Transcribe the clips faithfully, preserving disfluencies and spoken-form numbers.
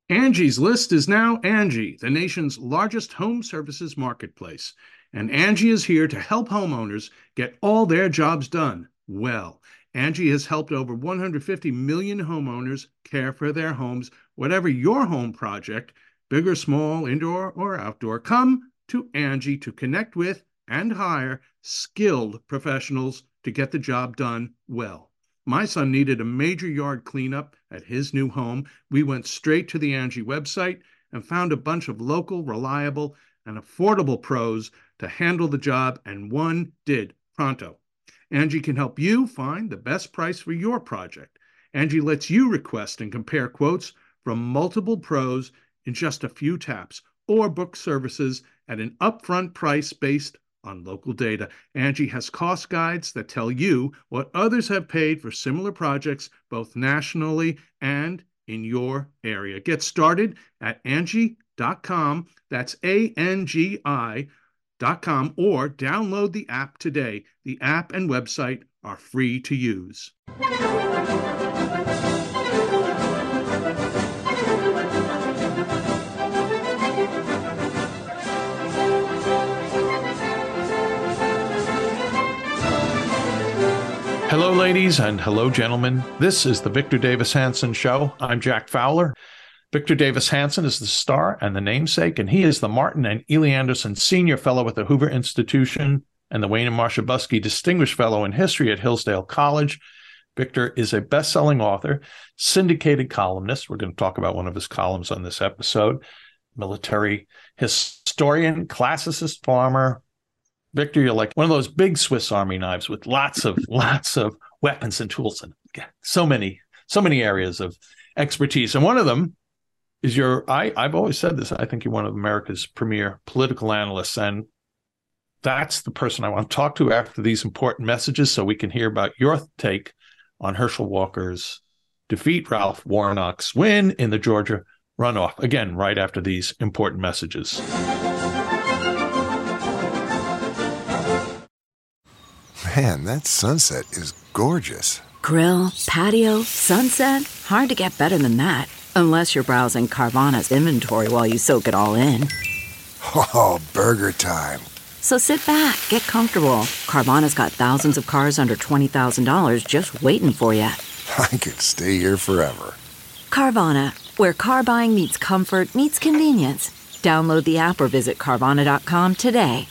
Angie's List is now Angie, the nation's largest home services marketplace. And Angie is here to help homeowners get all their jobs done well. Angie has helped over one hundred fifty million homeowners care for their homes. Whatever your home project, big or small, indoor or outdoor, come to Angie to connect with and hire skilled professionals to get the job done well. My son needed a major yard cleanup at his new home. We went straight to the Angie website and found a bunch of local, reliable, and affordable pros to handle the job, and one did pronto. Angie can help you find the best price for your project. Angie lets you request and compare quotes from multiple pros in just a few taps, or book services at an upfront price based on local data. Angie has cost guides that tell you what others have paid for similar projects, both nationally and in your area. Get started at Angie dot com. That's A N G I dot com, or download the app today. The app and website are free to use. Hello, ladies, and hello, gentlemen. This is the Victor Davis Hanson Show. I'm Jack Fowler. Victor Davis Hanson is the star and the namesake, and he is the Martin and Ely Anderson Senior Fellow at the Hoover Institution and the Wayne and Marcia Buskey Distinguished Fellow in History at Hillsdale College. Victor is a best-selling author, syndicated columnist. We're going to talk about one of his columns on this episode. Military historian, classicist, farmer. Victor, you're like one of those big Swiss Army knives with lots of lots of weapons and tools, and so many so many areas of expertise. And one of them is your. I I've always said this. I think you're one of America's premier political analysts, and that's the person I want to talk to after these important messages, so we can hear about your take on Herschel Walker's defeat, Ralph Warnock's win in the Georgia runoff. Again, right after these important messages. Man, that sunset is gorgeous. Grill, patio, sunset. Hard to get better than that. Unless you're browsing Carvana's inventory while you soak it all in. Oh, burger time. So sit back, get comfortable. Carvana's got thousands of cars under twenty thousand dollars just waiting for you. I could stay here forever. Carvana, where car buying meets comfort meets convenience. Download the app or visit Carvana dot com today.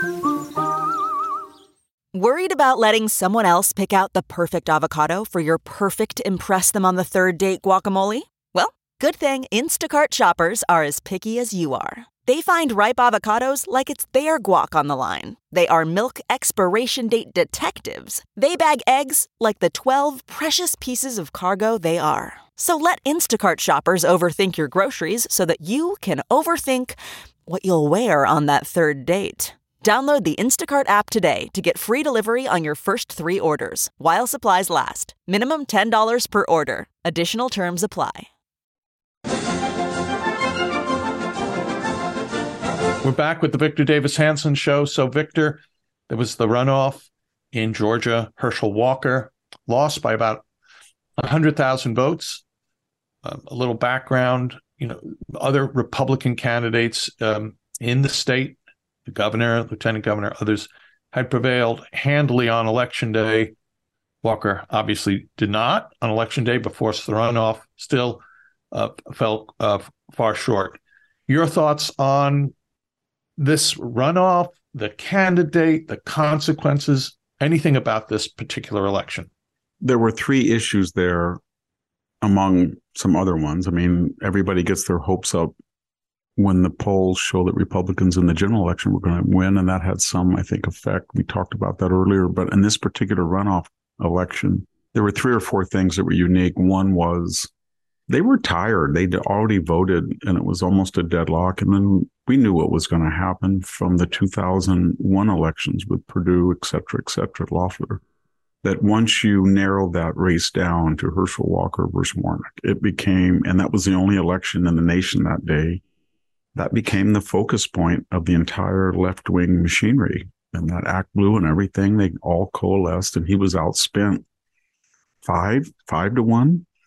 Worried about letting someone else pick out the perfect avocado for your perfect impress them on the third date guacamole? Well, good thing Instacart shoppers are as picky as you are. They find ripe avocados like it's their guac on the line. They are milk expiration date detectives. They bag eggs like the twelve precious pieces of cargo they are. So let Instacart shoppers overthink your groceries so that you can overthink what you'll wear on that third date. Download the Instacart app today to get free delivery on your first three orders, while supplies last. Minimum ten dollars per order. Additional terms apply. We're back with the Victor Davis Hanson Show. So, Victor, there was the runoff in Georgia. Herschel Walker lost by about one hundred thousand votes. Um, a little background, you know, other Republican candidates um, in the state, the governor, lieutenant governor, others had prevailed handily on election day. Walker obviously did not on election day, but forced the runoff, still uh, fell uh, far short. Your thoughts on this runoff, the candidate, the consequences, anything about this particular election? There were three issues there among some other ones. I mean, everybody gets their hopes up when the polls show that Republicans in the general election were going to win, and that had some, I think, effect. We talked about that earlier, but in this particular runoff election, there were three or four things that were unique. One was they were tired. They'd already voted, and it was almost a deadlock. And then we knew what was going to happen from the two thousand one elections with Perdue, et cetera, et cetera, Loeffler, that once you narrowed that race down to Herschel Walker versus Warnock, it became, and that was the only election in the nation that day, that became the focus point of the entire left-wing machinery. And that Act Blue and everything, they all coalesced, and he was outspent five, five to one.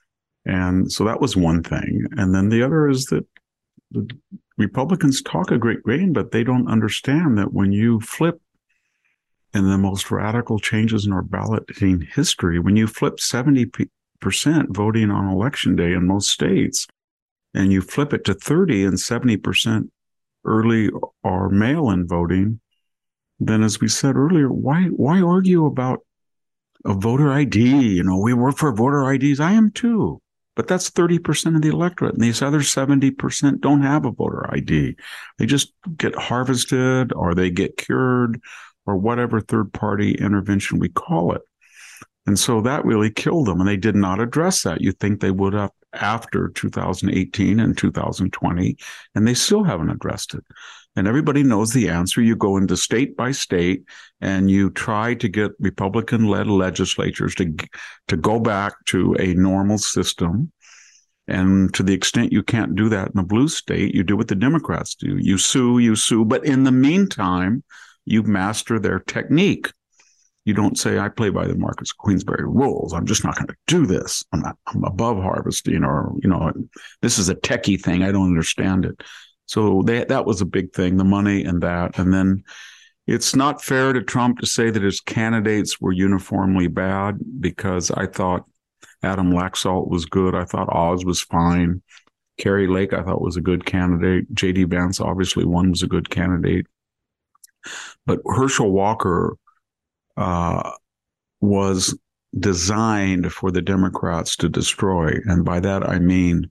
And so that was one thing. And then the other is that the Republicans talk a great game, but they don't understand that when you flip in the most radical changes in our balloting history, when you flip seventy percent voting on election day in most states, and you flip it to thirty and seventy percent early or mail-in voting, then as we said earlier, why why argue about a voter I D? You know, we work for voter I Ds. I am too. But that's thirty percent of the electorate. And these other seventy percent don't have a voter I D. They just get harvested or they get cured or whatever third-party intervention we call it. And so that really killed them. And they did not address that. You'd think they would have after two thousand eighteen and two thousand twenty, and they still haven't addressed it. And everybody knows the answer. You go into state by state and you try to get Republican-led legislatures to, to go back to a normal system. And to the extent you can't do that in a blue state, you do what the Democrats do. You sue, you sue. But in the meantime, you master their technique. You don't say, I play by the Marcus Queensberry rules. I'm just not going to do this. I'm not, I'm above harvesting, or, you know, this is a techie thing. I don't understand it. So they, that was a big thing, the money and that. And then it's not fair to Trump to say that his candidates were uniformly bad, because I thought Adam Laxalt was good. I thought Oz was fine. Kerry Lake, I thought, was a good candidate. J D Vance, obviously one, was a good candidate. But Herschel Walker uh, was designed for the Democrats to destroy. And by that, I mean,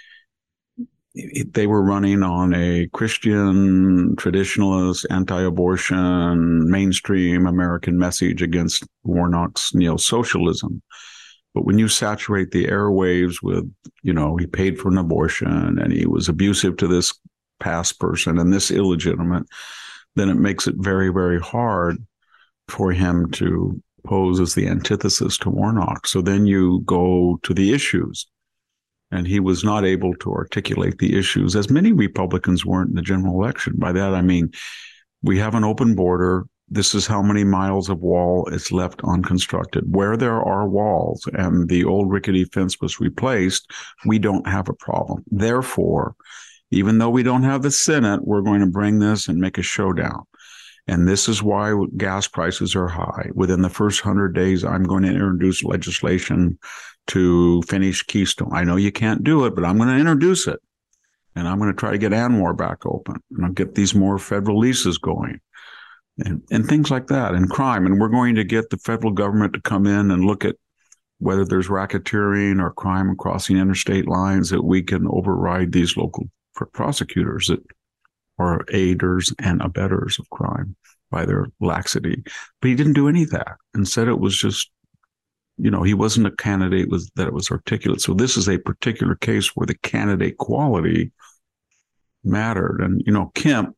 they were running on a Christian, traditionalist, anti-abortion, mainstream American message against Warnock's neo-socialism. But when you saturate the airwaves with, you know, he paid for an abortion and he was abusive to this past person and this illegitimate, then it makes it very, very hard for him to pose as the antithesis to Warnock. So then you go to the issues. And he was not able to articulate the issues, as many Republicans weren't in the general election. By that, I mean, we have an open border. This is how many miles of wall is left unconstructed. Where there are walls and the old rickety fence was replaced, we don't have a problem. Therefore, even though we don't have the Senate, we're going to bring this and make a showdown. And this is why gas prices are high. Within the first one hundred days, I'm going to introduce legislation to finish Keystone. I know you can't do it, but I'm going to introduce it. And I'm going to try to get ANWR back open. And I'll get these more federal leases going. And, and things like that, and crime. And we're going to get the federal government to come in and look at whether there's racketeering or crime crossing interstate lines, that we can override these local prosecutors that are aiders and abettors of crime by their laxity. But he didn't do any of that. Instead, it was just, you know, he wasn't a candidate was that it was articulate. So this is a particular case where the candidate quality mattered. And, you know, Kemp,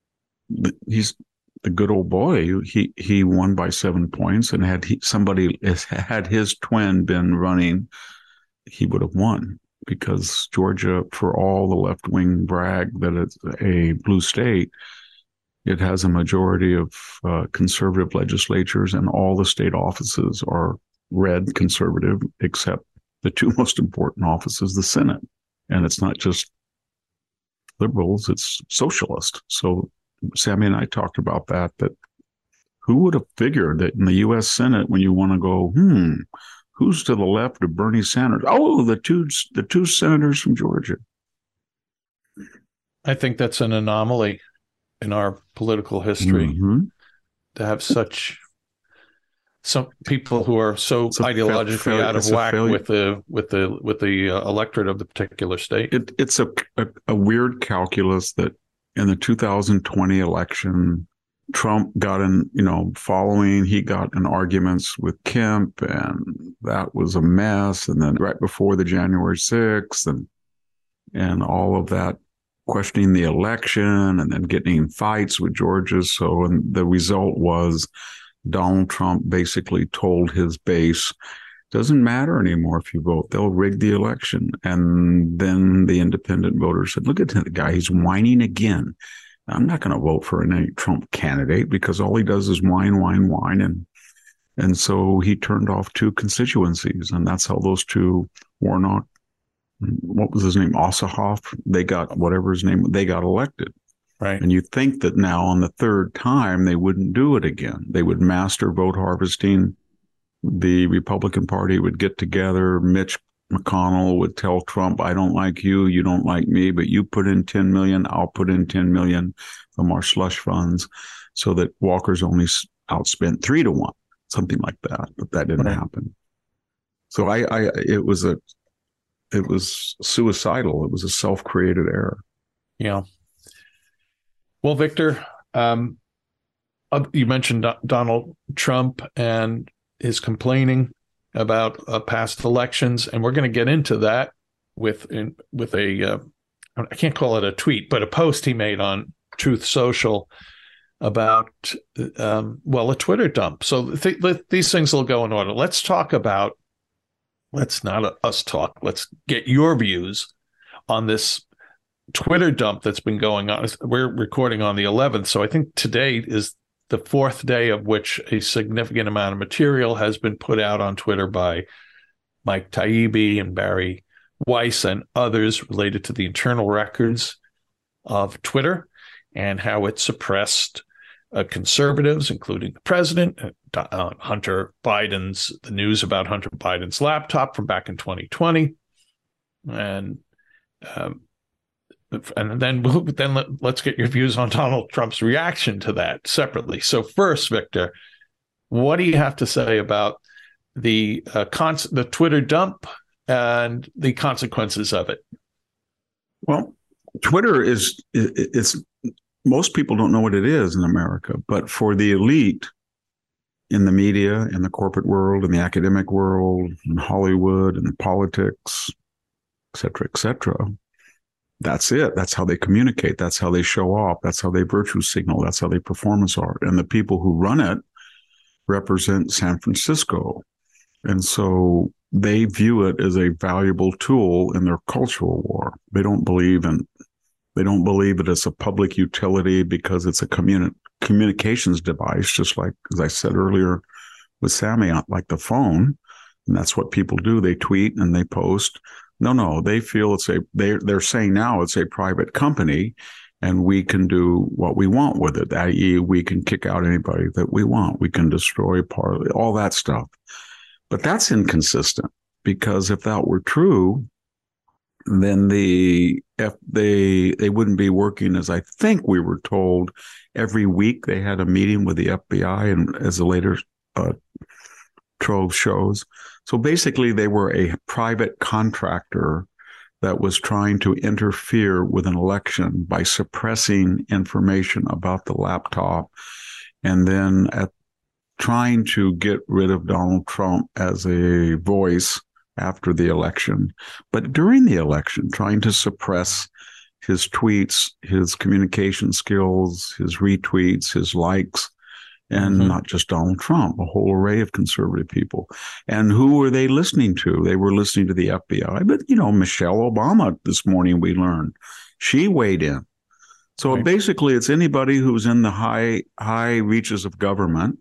he's the good old boy. He he won by seven points, and had he, somebody had his twin been running, he would have won, because Georgia, for all the left wing brag that it's a blue state, it has a majority of uh, conservative legislatures, and all the state offices are red conservative, except the two most important offices, the Senate. And it's not just liberals, it's socialist. So Sammy and I talked about that, that who would have figured that in the U S Senate, when you want to go, hmm, who's to the left of Bernie Sanders? Oh, the two, the two senators from Georgia. I think that's an anomaly in our political history, mm-hmm. to have such some people who are so ideologically fail, out of whack with the with the with the uh, electorate of the particular state. It, it's a, a a weird calculus that in the two thousand twenty election, Trump got in, you know, following, he got in arguments with Kemp, and that was a mess. And then right before the January sixth, and and all of that, questioning the election, and then getting in fights with Georgia. So, and the result was Donald Trump basically told his base, doesn't matter anymore if you vote, they'll rig the election. And then the independent voters said, look at the guy, he's whining again. I'm not going to vote for any Trump candidate because all he does is whine, whine, whine. And, and so he turned off two constituencies. And that's how those two, Warnock what was his name? Ossoff. They got whatever his name, they got elected. Right. And you think that now on the third time, they wouldn't do it again. They would master vote harvesting. The Republican Party would get together. Mitch McConnell would tell Trump, I don't like you, you don't like me, but you put in ten million, I'll put in ten million from our slush funds, so that Walker's only outspent three to one, something like that. But that didn't right. happen. So I, I, it was a, it was suicidal. It was a self-created error. Yeah. Well, Victor, um, you mentioned Do- Donald Trump and his complaining about uh, past elections, and we're going to get into that with in, with a uh, I can't call it a tweet, but a post he made on Truth Social about um, well, a Twitter dump. So th- th- these things will go in order. Let's talk about. Let's not us talk. Let's get your views on this Twitter dump that's been going on. We're recording on the eleventh, so I think today is the fourth day of which a significant amount of material has been put out on Twitter by Mike Taibbi and Bari Weiss and others related to the internal records of Twitter and how it suppressed uh, conservatives, including the president, uh, Hunter Biden's, the news about Hunter Biden's laptop from back in twenty twenty. And um, And then, then let, let's get your views on Donald Trump's reaction to that separately. So first, Victor, what do you have to say about the uh, cons- the Twitter dump and the consequences of it? Well, Twitter is it's most people don't know what it is in America, but for the elite in the media, in the corporate world, in the academic world, in Hollywood, in politics, et cetera, et cetera, that's it. That's how they communicate. That's how they show off. That's how they virtue signal. That's how they performance art. And the people who run it represent San Francisco. And so they view it as a valuable tool in their cultural war. They don't believe in, they don't believe it as a public utility because it's a communi- communications device, just like, as I said earlier with Sammy, like the phone. And that's what people do. They tweet and they post. No, no, they feel it's a, they're, they're saying now it's a private company and we can do what we want with it, that is we can kick out anybody that we want. We can destroy Parler, all that stuff. But that's inconsistent because if that were true, then the if they they wouldn't be working, as I think we were told, every week they had a meeting with the F B I, and as the later uh, trove shows. So basically, they were a private contractor that was trying to interfere with an election by suppressing information about the laptop and then at trying to get rid of Donald Trump as a voice after the election. But during the election, trying to suppress his tweets, his communication skills, his retweets, his likes, and mm-hmm. not just Donald Trump, a whole array of conservative people. And who were they listening to? They were listening to the F B I. But, you know, Michelle Obama, this morning we learned, she weighed in. So right. basically it's anybody who's in the high high reaches of government,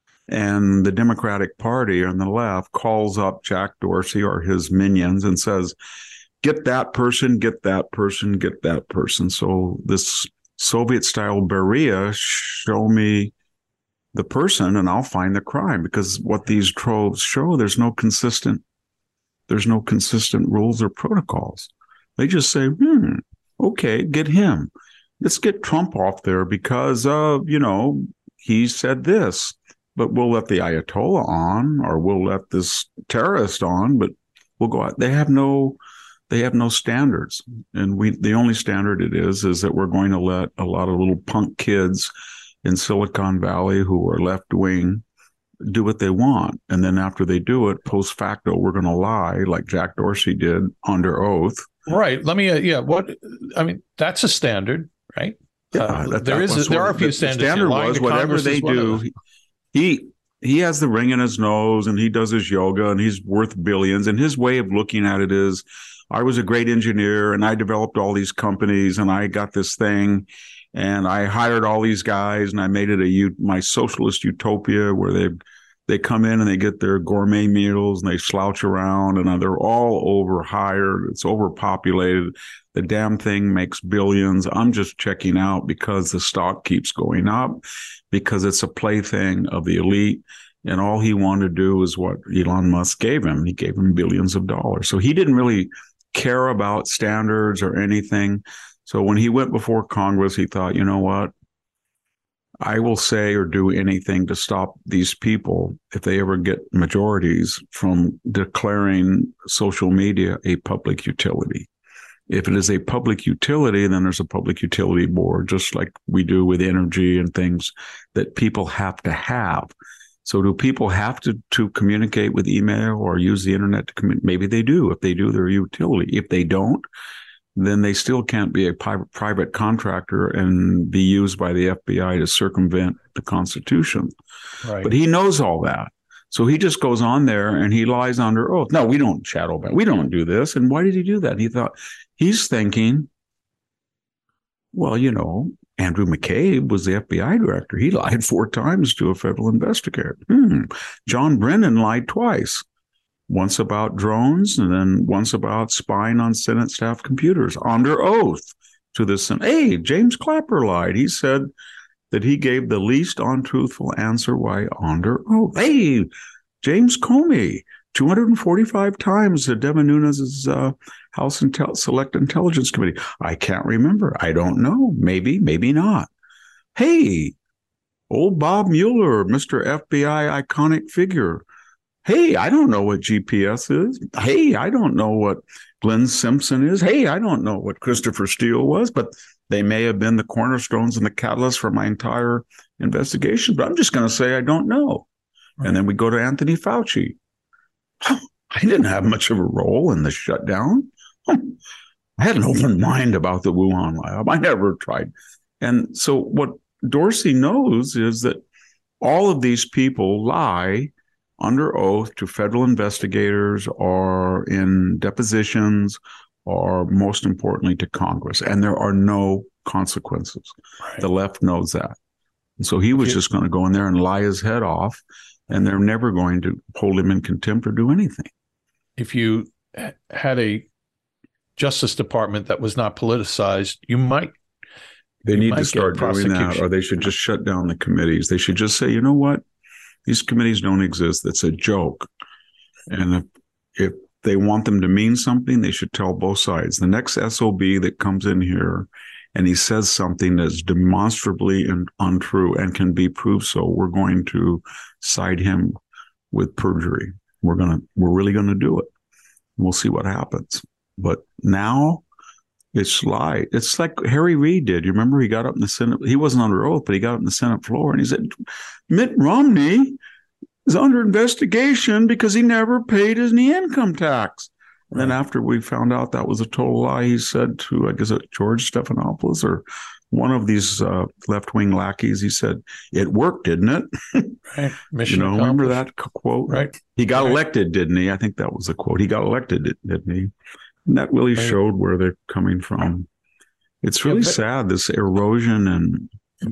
and the Democratic Party on the left calls up Jack Dorsey or his minions and says, get that person, get that person, get that person. So this Soviet-style Beria, show me the person and I'll find the crime, because what these troves show, there's no consistent, there's no consistent rules or protocols. They just say, hmm, okay, get him. Let's get Trump off there because, uh, you know, he said this, but we'll let the Ayatollah on, or we'll let this terrorist on, but we'll go out. They have no, they have no standards. And we, the only standard it is, is that we're going to let a lot of little punk kids in Silicon Valley who are left wing do what they want. And then after they do it, post facto, we're going to lie like Jack Dorsey did under oath. Right. Let me, uh, yeah. What, I mean, that's a standard, right? Yeah, uh, that, there that is, there are a few the standards. Standard was whatever they do. He, he has the ring in his nose and he does his yoga and he's worth billions. And his way of looking at it is, I was a great engineer and I developed all these companies and I got this thing. And I hired all these guys and I made it a my socialist utopia where they they come in and they get their gourmet meals and they slouch around and they're all overhired. It's overpopulated. The damn thing makes billions. I'm just checking out because the stock keeps going up, because it's a plaything of the elite. And all he wanted to do is what Elon Musk gave him. He gave him billions of dollars. So he didn't really care about standards or anything. So when he went before Congress, he thought, you know what? I will say or do anything to stop these people, if they ever get majorities, from declaring social media a public utility. If it is a public utility, then there's a public utility board, just like we do with energy and things that people have to have. So do people have to, to communicate with email or use the internet to communicate? Maybe they do. If they do, they're a utility. If they don't, then they still can't be a private, private contractor and be used by the F B I to circumvent the Constitution. Right. But he knows all that. So he just goes on there and he lies under oath. No, we don't shadow ban. We don't do this. And why did he do that? He thought, he's thinking, well, you know, Andrew McCabe was the F B I director. He lied four times to a federal investigator. Hmm. John Brennan lied twice. Once about drones and then once about spying on Senate staff computers under oath to the Senate. Hey, James Clapper lied. He said that he gave the least untruthful answer while under oath. Hey, James Comey, two hundred forty-five times to Devin Nunes' uh, House Intel- Select Intelligence Committee. I can't remember. I don't know. Maybe, maybe not. Hey, old Bob Mueller, Mister F B I iconic figure. Hey, I don't know what G P S is. Hey, I don't know what Glenn Simpson is. Hey, I don't know what Christopher Steele was, but they may have been the cornerstones and the catalyst for my entire investigation. But I'm just going to say I don't know. Right. And then we go to Anthony Fauci. I didn't have much of a role in the shutdown. I had an open mind about the Wuhan lab. I never tried. And so what Dorsey knows is that all of these people lie under oath to federal investigators or in depositions or, most importantly, to Congress. And there are no consequences. Right. The left knows that. And so he was yeah. just going to go in there and lie his head off, and they're never going to hold him in contempt or do anything. If you had a Justice Department that was not politicized, you might They you need might to start doing that, or they should just shut down the committees. They should just say, you know what? These committees don't exist. That's a joke. And if, if they want them to mean something, they should tell both sides. The next S O B that comes in here and he says something that's demonstrably untrue and can be proved so, we're going to cite him with perjury. We're going to, we're really going to do it. We'll see what happens. But now it's lie. It's like Harry Reid did. You remember he got up in the Senate. He wasn't under oath, but he got up in the Senate floor and he said, Mitt Romney is under investigation because he never paid his income tax. And then after we found out that was a total lie, he said to, I guess, it George Stephanopoulos or one of these uh, left-wing lackeys, he said, it worked, didn't it? Right. Mission you know, remember that quote? Right. He got right. elected, didn't he? I think that was the quote. He got elected, didn't he? And that really right. showed where they're coming from. It's really yeah, but- sad, this erosion and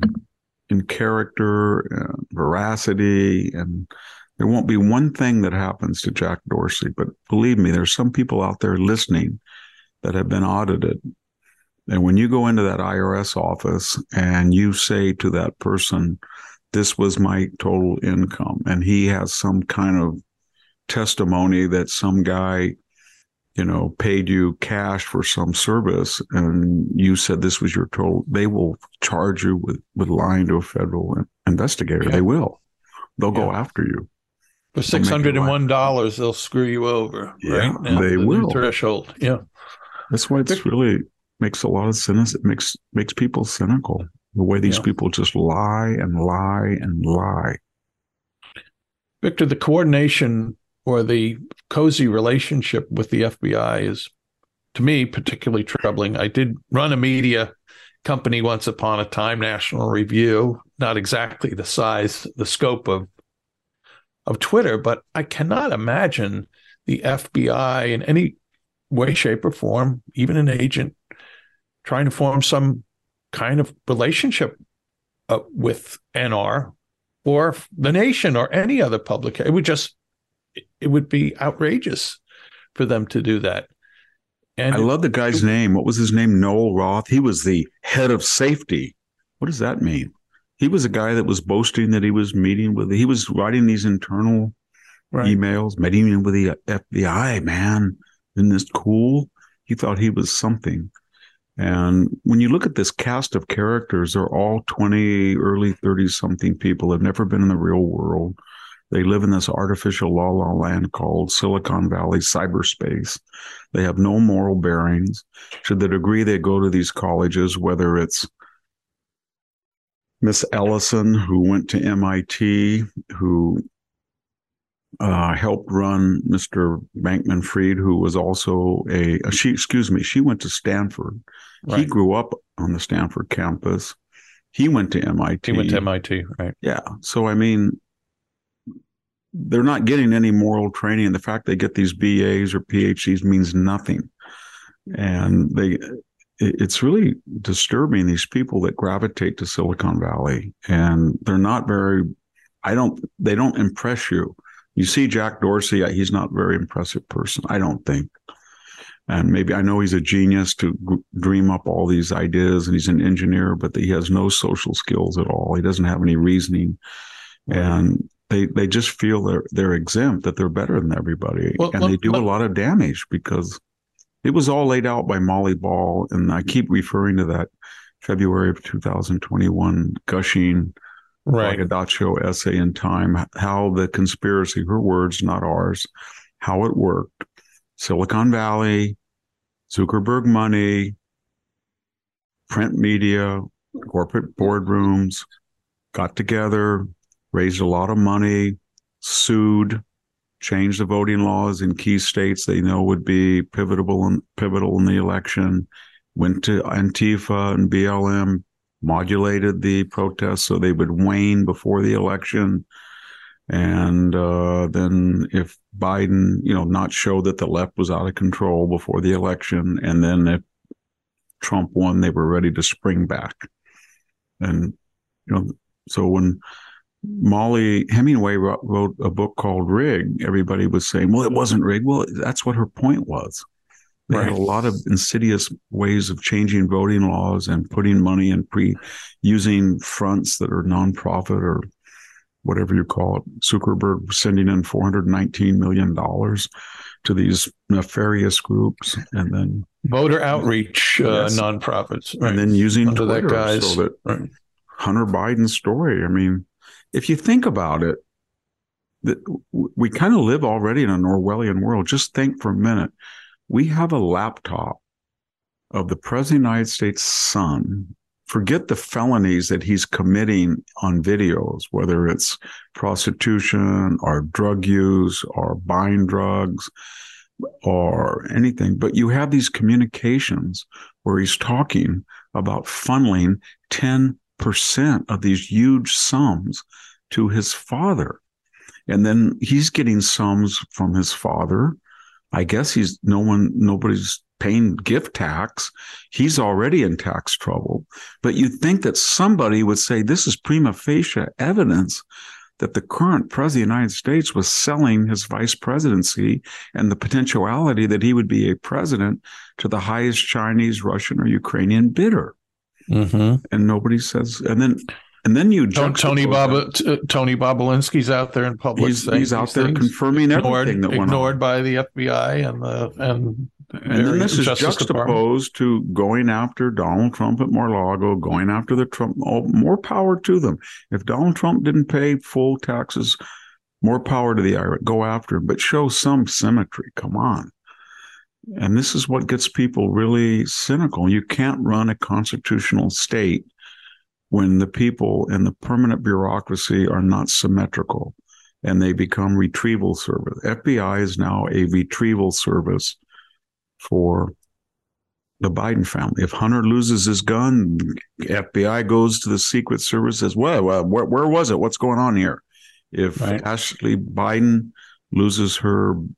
in character, and veracity, and there won't be one thing that happens to Jack Dorsey. But believe me, there's some people out there listening that have been audited. And when you go into that I R S office and you say to that person, this was my total income, and he has some kind of testimony that some guy, you know, paid you cash for some service, and you said this was your total, they will charge you with, with lying to a federal investigator. Yeah. They will. They'll yeah. go after you. For six hundred one dollars, they'll screw you over. Yeah, right? Now, they the will. Threshold. Yeah. That's why it's really makes a lot of sense. It makes, makes people cynical. The way these yeah. people just lie and lie and lie. Victor, the coordination or the cozy relationship with the F B I is, to me, particularly troubling. I did run a media company once upon a time, National Review, not exactly the size, the scope of of Twitter, but I cannot imagine the F B I in any way, shape, or form, even an agent, trying to form some kind of relationship uh, with N R or The Nation or any other publication. It would just, it would be outrageous for them to do that. And I love the guy's name. What was his name? Noel Roth. He was the head of safety. What does that mean? He was a guy that was boasting that he was meeting with, he was writing these internal right. emails, meeting with the F B I, man. Isn't this cool? He thought he was something. And when you look at this cast of characters, they're all twenty, early thirty-something people, have never been in the real world. They live in this artificial la la land called Silicon Valley cyberspace. They have no moral bearings. To the degree they go to these colleges, whether it's Miss Ellison, who went to M I T, who uh, helped run Mister Bankman-Fried, who was also a, a she. Excuse me, she went to Stanford. Right. He grew up on the Stanford campus. He went to M I T. He went to M I T, right? Yeah. So I mean, they're not getting any moral training, and the fact they get these B As or P H Ds means nothing. And they. It's really disturbing, these people that gravitate to Silicon Valley, and they're not very, I don't, they don't impress you. You see Jack Dorsey, he's not a very impressive person, I don't think. And maybe, I know he's a genius to g- dream up all these ideas, and he's an engineer, but he has no social skills at all. He doesn't have any reasoning. And they they just feel they're, they're exempt, that they're better than everybody. Well, and well, they do well, a lot of damage because it was all laid out by Molly Ball, and I keep referring to that February of two thousand twenty-one gushing right. Braggadocio essay in Time, how the conspiracy, her words, not ours, how it worked. Silicon Valley, Zuckerberg money, print media, corporate boardrooms got together, raised a lot of money, sued, changed the voting laws in key states they know would be pivotal in, pivotal in the election, went to Antifa and B L M, modulated the protests so they would wane before the election. And uh, then if Biden, you know, not show that the left was out of control before the election, and then if Trump won, they were ready to spring back. And, you know, so when Molly Hemingway wrote, wrote a book called Rigged, everybody was saying, well, it wasn't rigged. Well, that's what her point was. They right. had a lot of insidious ways of changing voting laws and putting money in pre using fronts that are nonprofit or whatever you call it. Zuckerberg sending in four hundred nineteen million dollars to these nefarious groups, and then voter outreach uh, yes. nonprofits, right. and then using Under Twitter that guys. so that right. Hunter Biden's story. I mean, if you think about it, that we kind of live already in a Orwellian world. Just think for a minute. We have a laptop of the President of the United States' son. Forget the felonies that he's committing on videos, whether it's prostitution or drug use or buying drugs or anything. But you have these communications where he's talking about funneling ten percent of these huge sums to his father. And then he's getting sums from his father. I guess he's no one, nobody's paying gift tax. He's already in tax trouble. But you'd think that somebody would say this is prima facie evidence that the current president of the United States was selling his vice presidency and the potentiality that he would be a president to the highest Chinese, Russian, or Ukrainian bidder. Mm-hmm. And nobody says, and then, and then you Tony Bob, t- Tony Bobolinsky's out there in public. He's, he's out there confirming ignored, everything that went ignored on. by the F B I and the and and then this is Justice juxtaposed Department. to going after Donald Trump at Mar-a-Lago, going after the Trump. Oh, more power to them. If Donald Trump didn't pay full taxes, more power to the I R S. Go after him, but show some symmetry. Come on. And this is what gets people really cynical. You can't run a constitutional state when the people and the permanent bureaucracy are not symmetrical and they become retrieval service. F B I is now a retrieval service for the Biden family. If Hunter loses his gun, F B I goes to the Secret Service as well. well where, where was it? What's going on here? If right. Ashley Biden loses her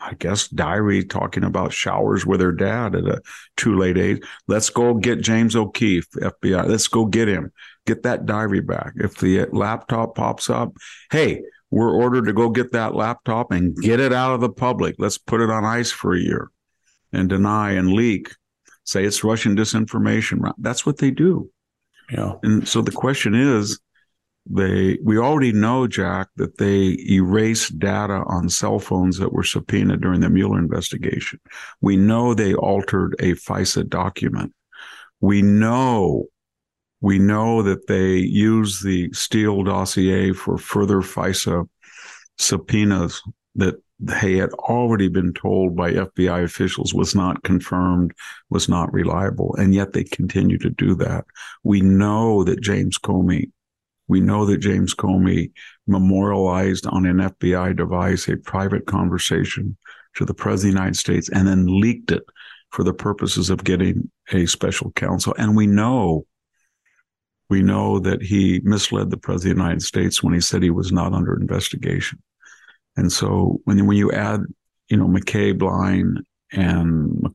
I guess, diary talking about showers with her dad at a too late age. Let's go get James O'Keefe, F B I. Let's go get him. Get that diary back. If the laptop pops up, hey, we're ordered to go get that laptop and get it out of the public. Let's put it on ice for a year and deny and leak. Say it's Russian disinformation. That's what they do. Yeah. And so the question is, they we already know, Jack, that they erased data on cell phones that were subpoenaed during the Mueller investigation. We know they altered a FISA document. We know, we know that they used the Steele dossier for further FISA subpoenas that they had already been told by F B I officials was not confirmed, was not reliable, and yet they continue to do that. We know that James Comey, we know that James Comey memorialized on an F B I device a private conversation to the President of the United States and then leaked it for the purposes of getting a special counsel. And we know, we know that he misled the President of the United States when he said he was not under investigation. And so when, when you add, you know, McCabe line and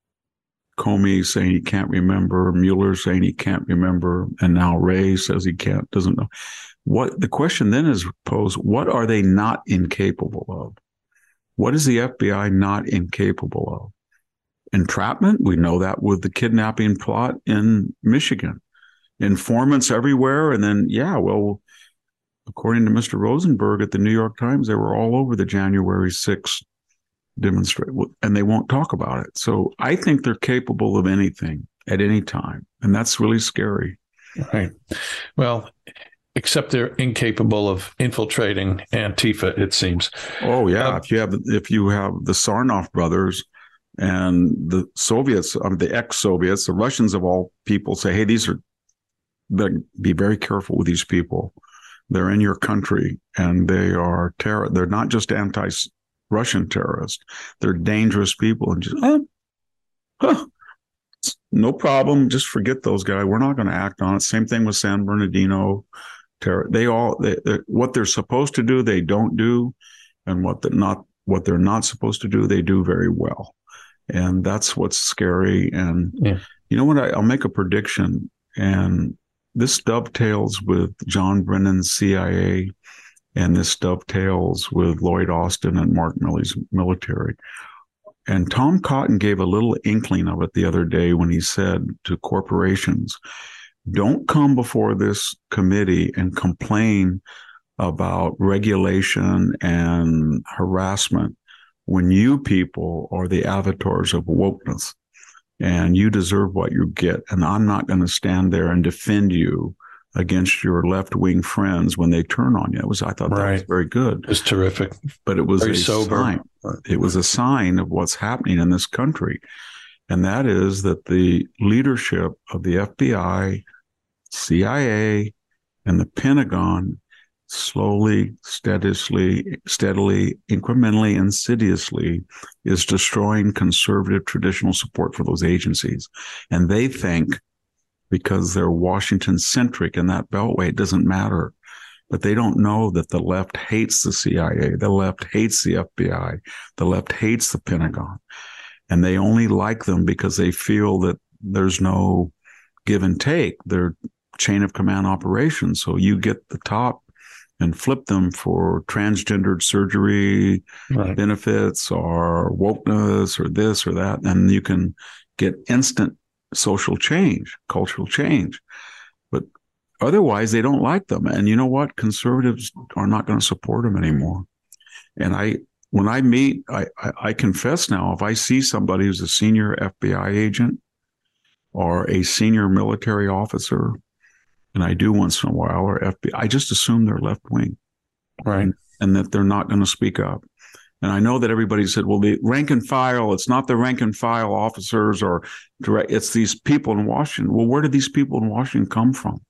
Comey saying he can't remember, Mueller saying he can't remember, and now Wray says he can't, doesn't know. What the question then is posed, what are they not incapable of? What is the F B I not incapable of? Entrapment, we know that with the kidnapping plot in Michigan. Informants everywhere, and then, yeah, well, according to Mister Rosenberg at the New York Times, they were all over the January sixth demonstration, and they won't talk about it. So I think they're capable of anything at any time, and that's really scary. Right. Well, except they're incapable of infiltrating Antifa, it seems. Oh yeah, Um, if you have if you have the Sarnoff brothers and the Soviets, I mean, the ex-Soviets, the Russians of all people, say, hey, these are, be very careful with these people. They're in your country, and they are terror. They're not just anti-Russian terrorists. They're dangerous people, and just oh, huh, no problem. Just forget those guys. We're not going to act on it. Same thing with San Bernardino. Terror. They all they, they, what they're supposed to do, they don't do, and what they're not what they're not supposed to do, they do very well. And that's what's scary. And yeah. You know what? I, I'll make a prediction, and this dovetails with John Brennan's C I A, and this dovetails with Lloyd Austin and Mark Milley's military. And Tom Cotton gave a little inkling of it the other day when he said to corporations, don't come before this committee and complain about regulation and harassment when you people are the avatars of wokeness. And you deserve what you get. And I'm not going to stand there and defend you against your left-wing friends when they turn on you. It was, I thought that Right. was very good. It's terrific. But it was Very a sober. sign. It was a sign of what's happening in this country. And that is that the leadership of the F B I, C I A, and the Pentagon slowly, steadily, steadily, incrementally, insidiously is destroying conservative traditional support for those agencies. And they think because they're Washington-centric in that beltway, it doesn't matter. But they don't know that the left hates the C I A, the left hates the F B I, the left hates the Pentagon. And they only like them because they feel that there's no give and take. They're chain of command operations. So you get the top and flip them for transgendered surgery Right. benefits or wokeness or this or that, and you can get instant social change, cultural change. But otherwise, they don't like them. And you know what? Conservatives are not going to support them anymore. And I, when I meet, I, I, I confess now, if I see somebody who's a senior F B I agent or a senior military officer, and I do once in a while, or F B I, I just assume they're left wing, Right. and, and that they're not going to speak up. And I know that everybody said, well, the rank and file, it's not the rank and file officers or direct, it's these people in Washington. Well, where did these people in Washington come from?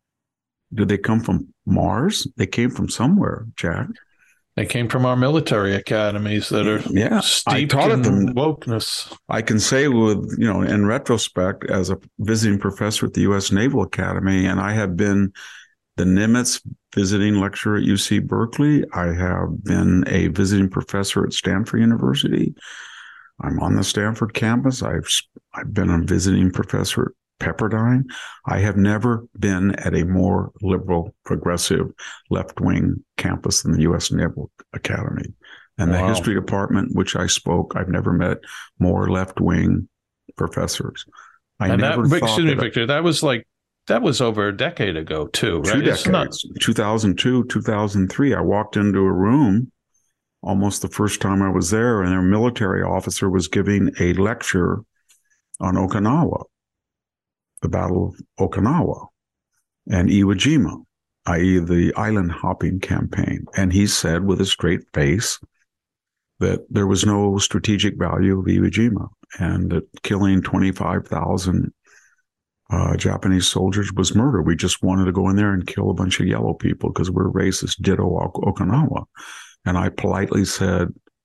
Did they come from Mars? They came from somewhere, Jack. They came from our military academies that are Yeah, I steeped taught in at them. wokeness. I can say with, you know, in retrospect, as a visiting professor at the U S Naval Academy, and I have been the Nimitz visiting lecturer at U C Berkeley. I have been a visiting professor at Stanford University. I'm on the Stanford campus. I've I've been a visiting professor at Pepperdine. I have never been at a more liberal, progressive, left-wing campus than the U S Naval Academy. And wow. The history department, which I spoke, I've never met more left-wing professors. I and never that, thought excuse me, that Victor, that was like, that was over a decade ago too, right? Two decades, not... two thousand two, two thousand three. I walked into a room almost the first time I was there, and their military officer was giving a lecture on Okinawa, the Battle of Okinawa, and Iwo Jima, that is the island hopping campaign. And he said with a straight face that there was no strategic value of Iwo Jima, and that killing twenty-five thousand uh, Japanese soldiers was murder. We just wanted to go in there and kill a bunch of yellow people because we're racist, ditto Okinawa. And I politely said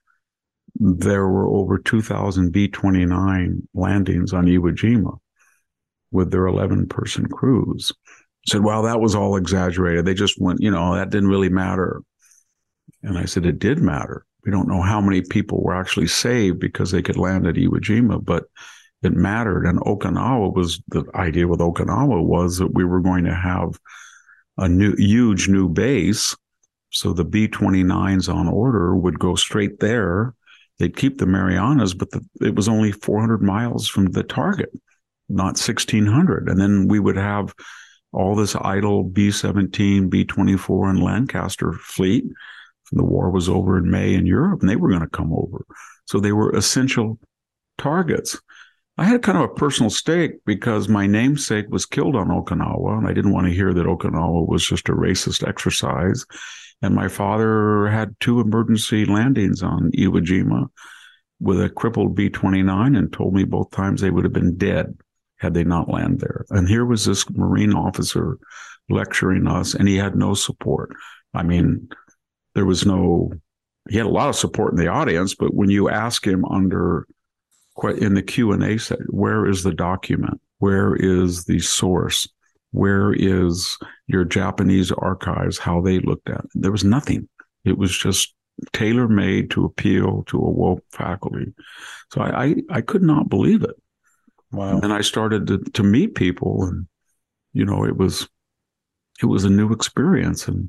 there were over two thousand B twenty-nine landings on Iwo Jima with their eleven-person crews. I said, well, that was all exaggerated. They just went, you know, that didn't really matter. And I said, it did matter. We don't know how many people were actually saved because they could land at Iwo Jima, but it mattered. And Okinawa was, the idea with Okinawa was that we were going to have a new, huge new base. So the B twenty-nines on order would go straight there. They'd keep the Marianas, but the, it was only four hundred miles from the target, not sixteen hundred. And then we would have all this idle B seventeen, B twenty-four, and Lancaster fleet. The war was over in May in Europe, and they were going to come over. So they were essential targets. I had kind of a personal stake because my namesake was killed on Okinawa, and I didn't want to hear that Okinawa was just a racist exercise. And my father had two emergency landings on Iwo Jima with a crippled B twenty-nine and told me both times they would have been dead had they not landed there. And here was this Marine officer lecturing us, and he had no support. I mean, there was no, he had a lot of support in the audience, but when you ask him under, in the Q and A set, where is the document? Where is the source? Where is your Japanese archives, how they looked at it? There was nothing. It was just tailor-made to appeal to a woke faculty. So I, I, I could not believe it. Wow. And then I started to, to meet people, and, you know, it was, it was a new experience. And,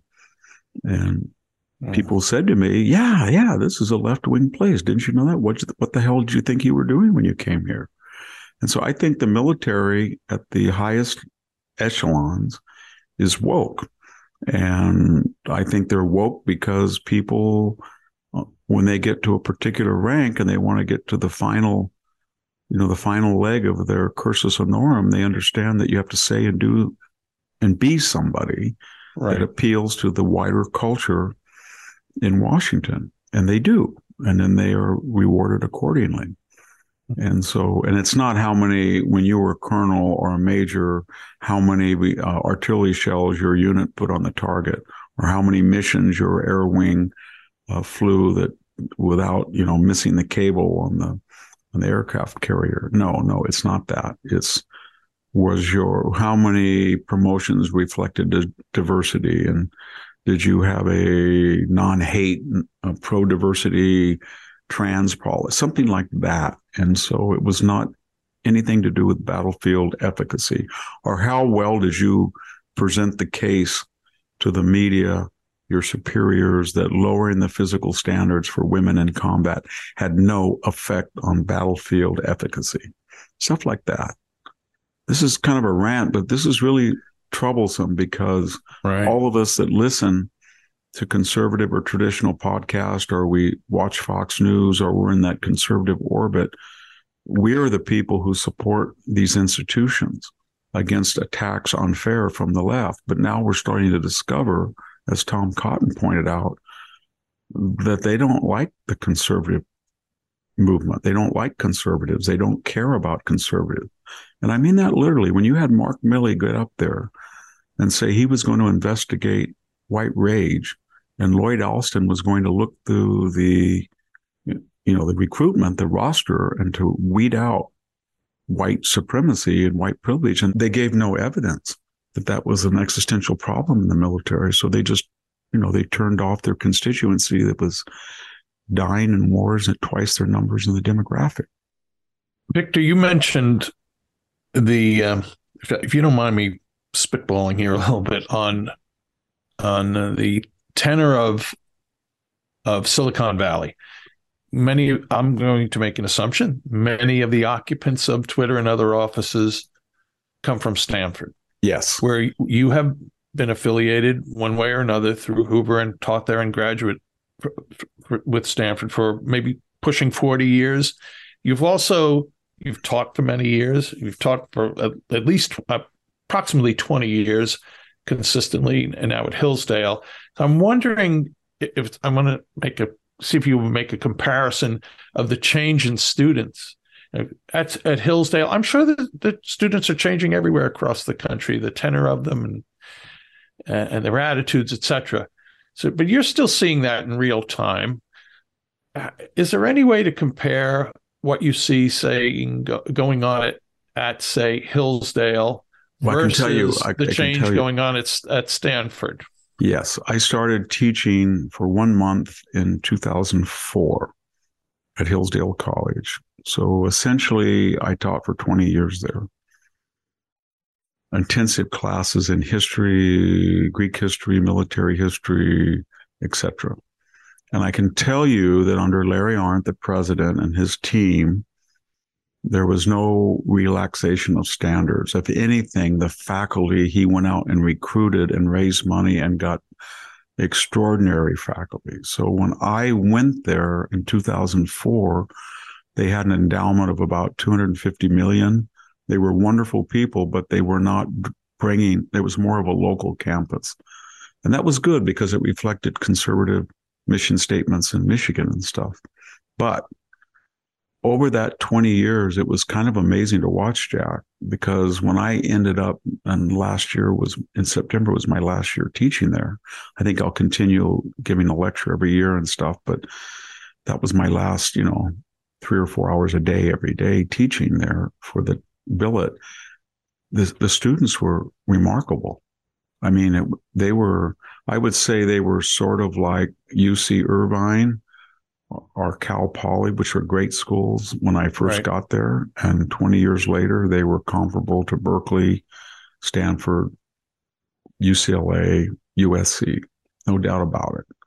and yeah. People said to me, yeah, yeah, this is a left-wing place. Didn't you know that? What, what the hell did you think you were doing when you came here? And so I think the military at the highest echelons is woke. And I think they're woke because people, when they get to a particular rank and they want to get to the final, you know, the final leg of their cursus honorum, they understand that you have to say and do and be somebody right. that appeals to the wider culture in Washington. And they do. And then they are rewarded accordingly. And so, and it's not how many, when you were a colonel or a major, how many uh, artillery shells your unit put on the target, or how many missions your air wing uh, flew that without, you know, missing the cable on the on the aircraft carrier. No, no, it's not that. It's was your, how many promotions reflected di- diversity, and did you have a non-hate, uh, pro-diversity trans policy, something like that. And so it was not anything to do with battlefield efficacy, or how well did you present the case to the media, your superiors, that lowering the physical standards for women in combat had no effect on battlefield efficacy. Stuff like that. This is kind of a rant, but this is really troublesome because right. all of us that listen to conservative or traditional podcast, or we watch Fox News, or we're in that conservative orbit, we're the people who support these institutions against attacks unfair from the left. But now we're starting to discover, as Tom Cotton pointed out, that they don't like the conservative movement. They don't like conservatives. They don't care about conservatives. And I mean that literally. When you had Mark Milley get up there and say he was going to investigate white rage, and Lloyd Alston was going to look through the, you know, the recruitment, the roster, and to weed out white supremacy and white privilege. And they gave no evidence. that that was an existential problem in the military. So they just, you know, they turned off their constituency that was dying in wars at twice their numbers in the demographic. Victor, you mentioned the, um, if, if you don't mind me spitballing here a little bit on on uh, the tenor of of Silicon Valley. Many, I'm going to make an assumption, many of the occupants of Twitter and other offices come from Stanford. Yes. Where you have been affiliated one way or another through Hoover and taught there and graduate for, for, with Stanford for maybe pushing forty years. You've also, you've taught for many years. You've taught for at, at least approximately twenty years consistently, and now at Hillsdale. So I'm wondering if I'm going to make a, see if you would make a comparison of the change in students at, at Hillsdale. I'm sure that the students are changing everywhere across the country, the tenor of them and, and their attitudes, et cetera. So, but you're still seeing that in real time. Is there any way to compare what you see saying go, going on at, at, say, Hillsdale well, versus I can tell you, I, the I change can tell you. going on at, at Stanford? Yes, I started teaching for one month in two thousand four at Hillsdale College. So essentially, I taught for twenty years there. Intensive classes in history, Greek history, military history, et cetera. And I can tell you that under Larry Arndt, the president, and his team, there was no relaxation of standards. If anything, the faculty, he went out and recruited and raised money and got extraordinary faculty. So when I went there in two thousand four, they had an endowment of about two hundred fifty million. They were wonderful people, but they were not bringing, it was more of a local campus. And that was good because it reflected conservative mission statements in Michigan and stuff. But over that twenty years, it was kind of amazing to watch, Jack, because when I ended up, and last year was, in September was my last year teaching there. I think I'll continue giving a lecture every year and stuff, but that was my last, you know, three or four hours a day, every day teaching there for the billet. The, the students were remarkable. I mean, it, they were, I would say they were sort of like U C Irvine or Cal Poly, which were great schools when I first right. got there. And twenty years later, they were comparable to Berkeley, Stanford, U C L A, U S C, no doubt about it.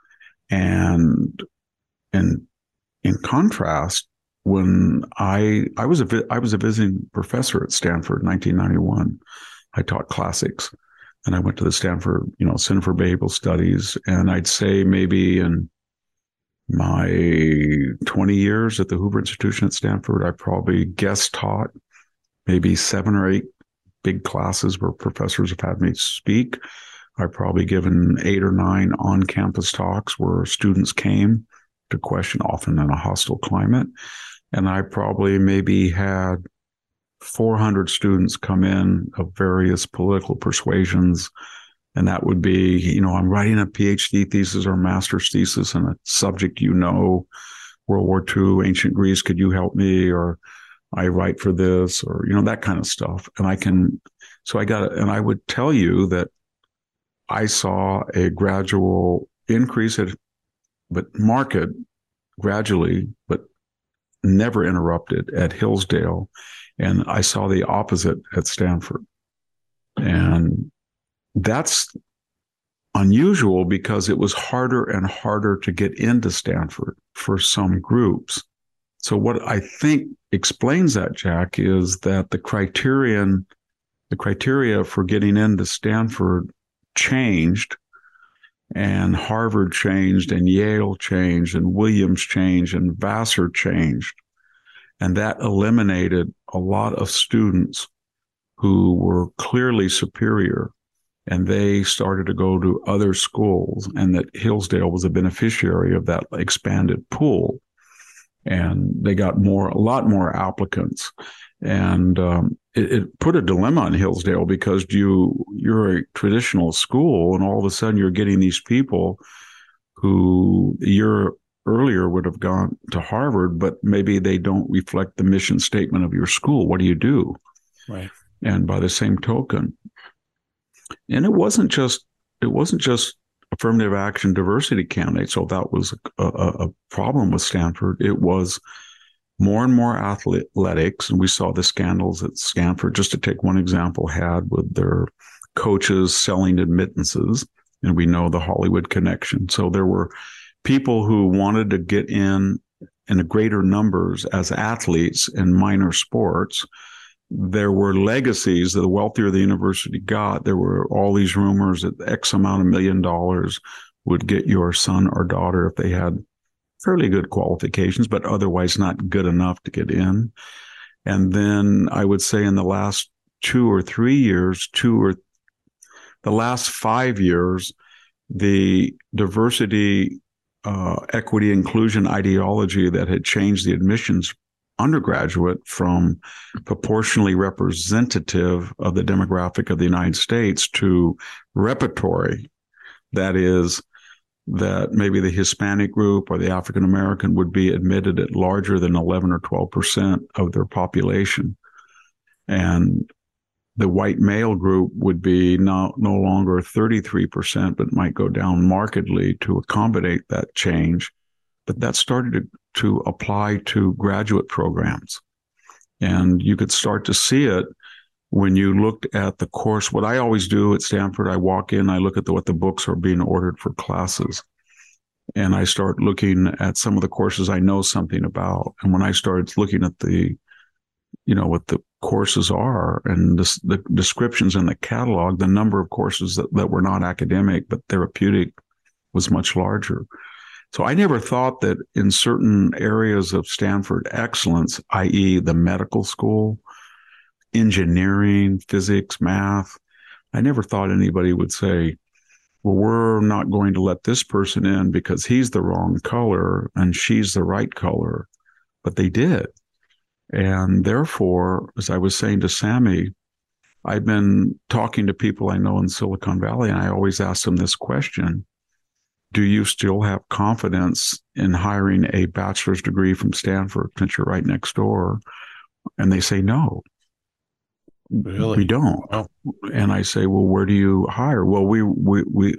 And, and in contrast, when I, I was a, I was a visiting professor at Stanford in nineteen ninety-one, I taught classics. And I went to the Stanford, you know, Center for Behavioral Studies. And I'd say maybe in my twenty years at the Hoover Institution at Stanford, I probably guest taught maybe seven or eight big classes where professors have had me speak. I've probably given eight or nine on-campus talks where students came to question, often in a hostile climate. And I probably maybe had four hundred students come in of various political persuasions. And that would be, you know, I'm writing a PhD thesis or a master's thesis on a subject, you know, World War Two, ancient Greece, could you help me? Or I write for this, or, you know, that kind of stuff. And I can, so I got, and I would tell you that I saw a gradual increase, at, but marked gradually, but never interrupted at Hillsdale. And I saw the opposite at Stanford. And that's unusual because it was harder and harder to get into Stanford for some groups. So what I think explains that, Jack, is that the criterion, the criteria for getting into Stanford changed, and Harvard changed, and Yale changed, and Williams changed, and Vassar changed. And that eliminated a lot of students who were clearly superior, and they started to go to other schools, and that Hillsdale was a beneficiary of that expanded pool. And they got more, a lot more applicants. And um, it, it put a dilemma on Hillsdale, because you, you're a traditional school, and all of a sudden you're getting these people who a year earlier would have gone to Harvard, but maybe they don't reflect the mission statement of your school. What do you do? Right. And by the same token, And it wasn't just it wasn't just affirmative action diversity candidates. So that was a, a, a problem with Stanford. It was more and more athletics. And we saw the scandals that Stanford, just to take one example, had with their coaches selling admittances. And we know the Hollywood connection. So there were people who wanted to get in in greater numbers as athletes in minor sports. There were legacies. The wealthier the university got, there were all these rumors that X amount of million dollars would get your son or daughter if they had fairly good qualifications, but otherwise not good enough to get in. And then I would say in the last two or three years, two or the last five years, the diversity, uh, equity, inclusion ideology that had changed the admissions undergraduate from proportionally representative of the demographic of the United States to repertory. That is, that maybe the Hispanic group or the African American would be admitted at larger than eleven or twelve percent of their population. And the white male group would be no, no longer thirty-three percent, but might go down markedly to accommodate that change. But that started to, to apply to graduate programs. And you could start to see it when you looked at the course. What I always do at Stanford, I walk in, I look at the, what the books are being ordered for classes. And I start looking at some of the courses I know something about. And when I started looking at the, you know, what the courses are and the, the descriptions in the catalog, the number of courses that, that were not academic but therapeutic was much larger. So I never thought that in certain areas of Stanford excellence, that is the medical school, engineering, physics, math, I never thought anybody would say, well, we're not going to let this person in because he's the wrong color and she's the right color. But they did. And therefore, as I was saying to Sammy, I've been talking to people I know in Silicon Valley, and I always ask them this question: do you still have confidence in hiring a bachelor's degree from Stanford since you're right next door? And they say, no, really? We don't. Wow. And I say, well, where do you hire? Well, we, we, we,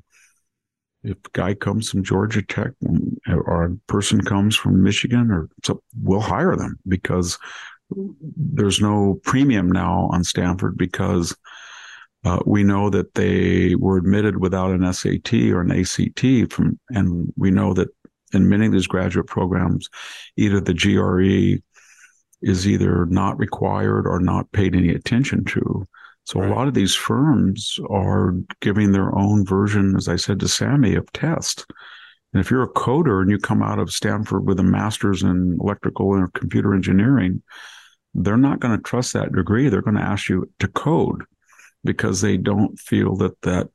if a guy comes from Georgia Tech or a person comes from Michigan, or so, we'll hire them because there's no premium now on Stanford because Uh, we know that they were admitted without an S A T or an A C T from, and we know that in many of these graduate programs, either the G R E is either not required or not paid any attention to. So right. A lot of these firms are giving their own version, as I said to Sammy, of test. And if you're a coder and you come out of Stanford with a master's in electrical and computer engineering, they're not going to trust that degree. They're going to ask you to code, because they don't feel that that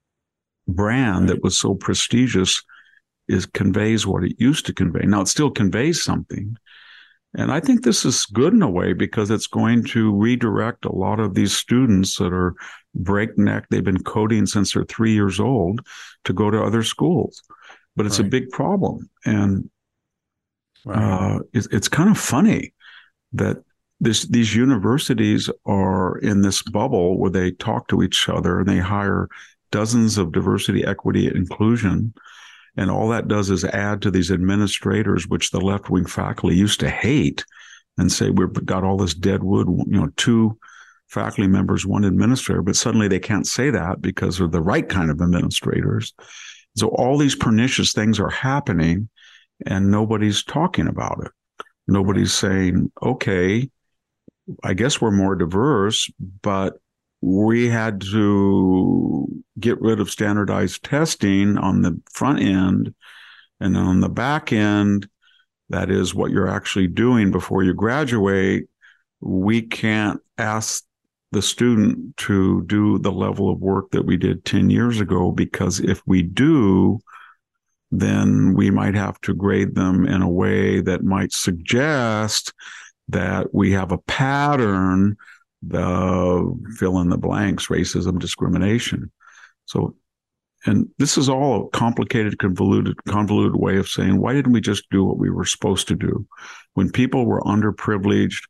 brand that was so prestigious is conveys what it used to convey. Now, it still conveys something. And I think this is good in a way because it's going to redirect a lot of these students that are breakneck. They've been coding since they're three years old to go to other schools. But it's right. a big problem. And wow. uh, it's, it's kind of funny that This, these universities are in this bubble where they talk to each other and they hire dozens of diversity, equity, inclusion. And all that does is add to these administrators, which the left-wing faculty used to hate and say, we've got all this dead wood, you know, two faculty members, one administrator, but suddenly they can't say that because they're the right kind of administrators. So all these pernicious things are happening and nobody's talking about it. Nobody's saying, okay, I guess we're more diverse, but we had to get rid of standardized testing on the front end, and on the back end, that is what you're actually doing before you graduate. We can't ask the student to do the level of work that we did ten years ago, because if we do, then we might have to grade them in a way that might suggest that we have a pattern, the fill in the blanks, racism, discrimination. So, and this is all a complicated, convoluted, convoluted way of saying, why didn't we just do what we were supposed to do? When people were underprivileged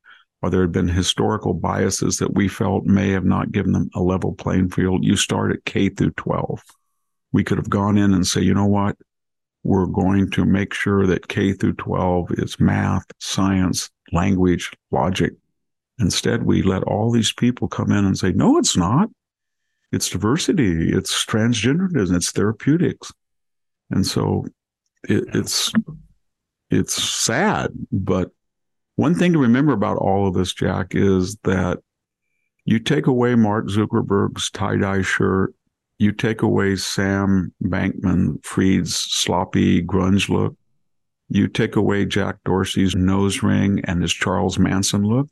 or there had been historical biases that we felt may have not given them a level playing field. You start at K through twelve. We could have gone in and say, you know what? We're going to make sure that K through twelve is math, science, language, logic. Instead, we let all these people come in and say, no, it's not. It's diversity. It's transgenderism. It's therapeutics. And so it, it's it's sad. But one thing to remember about all of this, Jack, is that you take away Mark Zuckerberg's tie-dye shirt, you take away Sam Bankman-Fried's sloppy grunge look, you take away Jack Dorsey's nose ring and his Charles Manson look,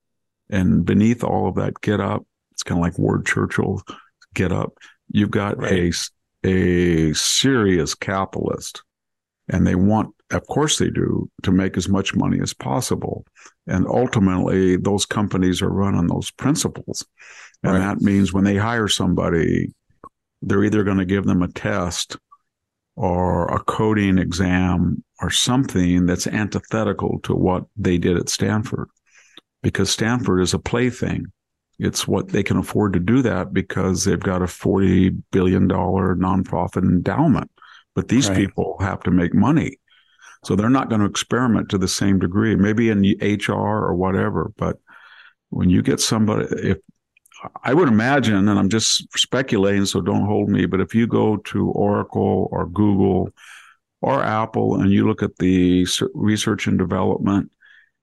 and beneath all of that get up, it's kind of like Ward Churchill get up, you've got right. a, a serious capitalist, and they want, of course they do, to make as much money as possible. And ultimately, those companies are run on those principles. And right. that means when they hire somebody, they're either going to give them a test or a coding exam or something that's antithetical to what they did at Stanford, because Stanford is a plaything. It's what they can afford to do that because they've got a forty billion dollars nonprofit endowment. But these right. people have to make money. So they're not going to experiment to the same degree, maybe in H R or whatever. But when you get somebody, if I would imagine, and I'm just speculating, so don't hold me, but if you go to Oracle or Google or Apple and you look at the research and development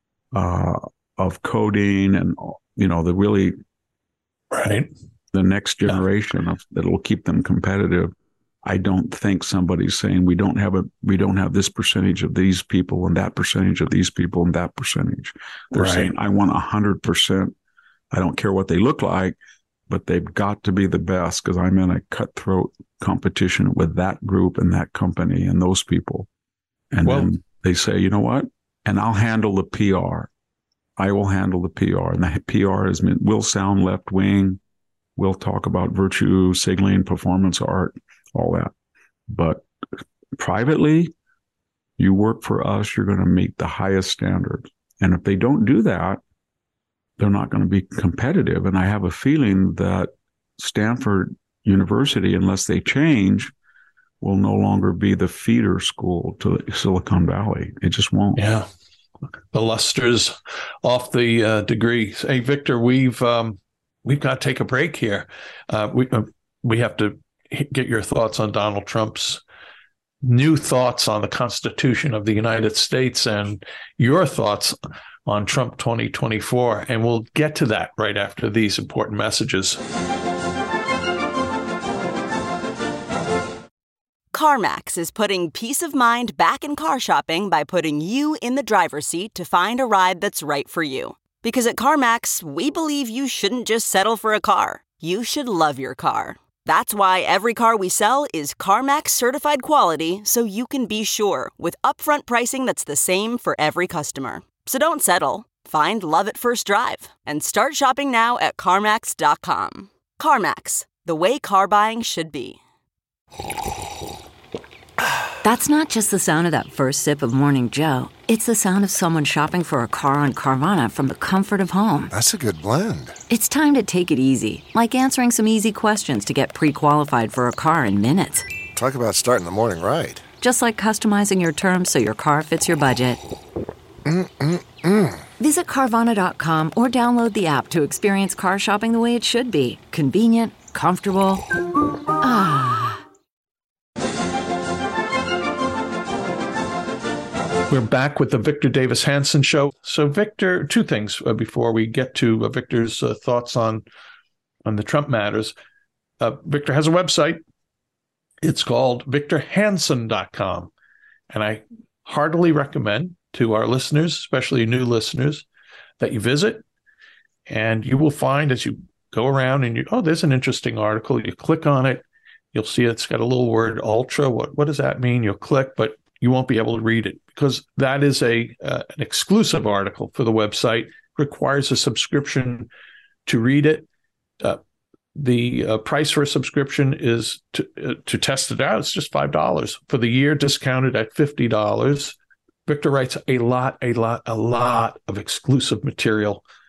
uh, of coding and, you know, the really, right, the next generation yeah. of that'll keep them competitive, I don't think somebody's saying we don't have a we don't have this percentage of these people and that percentage of these people and that percentage. They're right. saying I want a hundred percent. I don't care what they look like, but they've got to be the best because I'm in a cutthroat competition with that group and that company and those people. And well, then they say, you know what? And I'll handle the P R. I will handle the P R. And the P R is will sound left wing. We'll talk about virtue signaling, performance art, all that. But privately, you work for us, you're going to meet the highest standards. And if they don't do that, they're not going to be competitive. And I have a feeling that Stanford University, unless they change, will no longer be the feeder school to Silicon Valley. It just won't. Yeah. The luster's off the uh, degree. Hey, Victor, we've um, we've got to take a break here. Uh, we uh, we have to get your thoughts on Donald Trump's new thoughts on the Constitution of the United States and your thoughts on Trump twenty twenty-four. And we'll get to that right after these important messages. CarMax is putting peace of mind back in car shopping by putting you in the driver's seat to find a ride that's right for you. Because at CarMax, we believe you shouldn't just settle for a car. You should love your car. That's why every car we sell is CarMax certified quality, so you can be sure with upfront pricing that's the same for every customer. So don't settle. Find love at first drive and start shopping now at CarMax dot com. CarMax, the way car buying should be. That's not just the sound of that first sip of Morning Joe. It's the sound of someone shopping for a car on Carvana from the comfort of home. That's a good blend. It's time to take it easy, like answering some easy questions to get pre-qualified for a car in minutes. Talk about starting the morning right. Just like customizing your terms so your car fits your budget. Mm-mm-mm. Visit Carvana dot com or download the app to experience car shopping the way it should be. Convenient, comfortable. Ah. We're back with the Victor Davis Hanson Show. So, Victor, two things uh, before we get to uh, Victor's uh, thoughts on, on the Trump matters. Uh, Victor has a website. It's called Victor Hanson dot com. And I heartily recommend to our listeners, especially new listeners, that you visit. And you will find as you go around and you, oh, there's an interesting article. You click on it. You'll see it's got a little word ultra. What, what does that mean? You'll click, but you won't be able to read it because that is a uh, an exclusive article for the website. Requires a subscription to read it. Uh, the uh, price for a subscription is to uh, to test it out. It's just five dollars for the year, discounted at fifty dollars. Victor writes a lot, a lot, a lot of exclusive material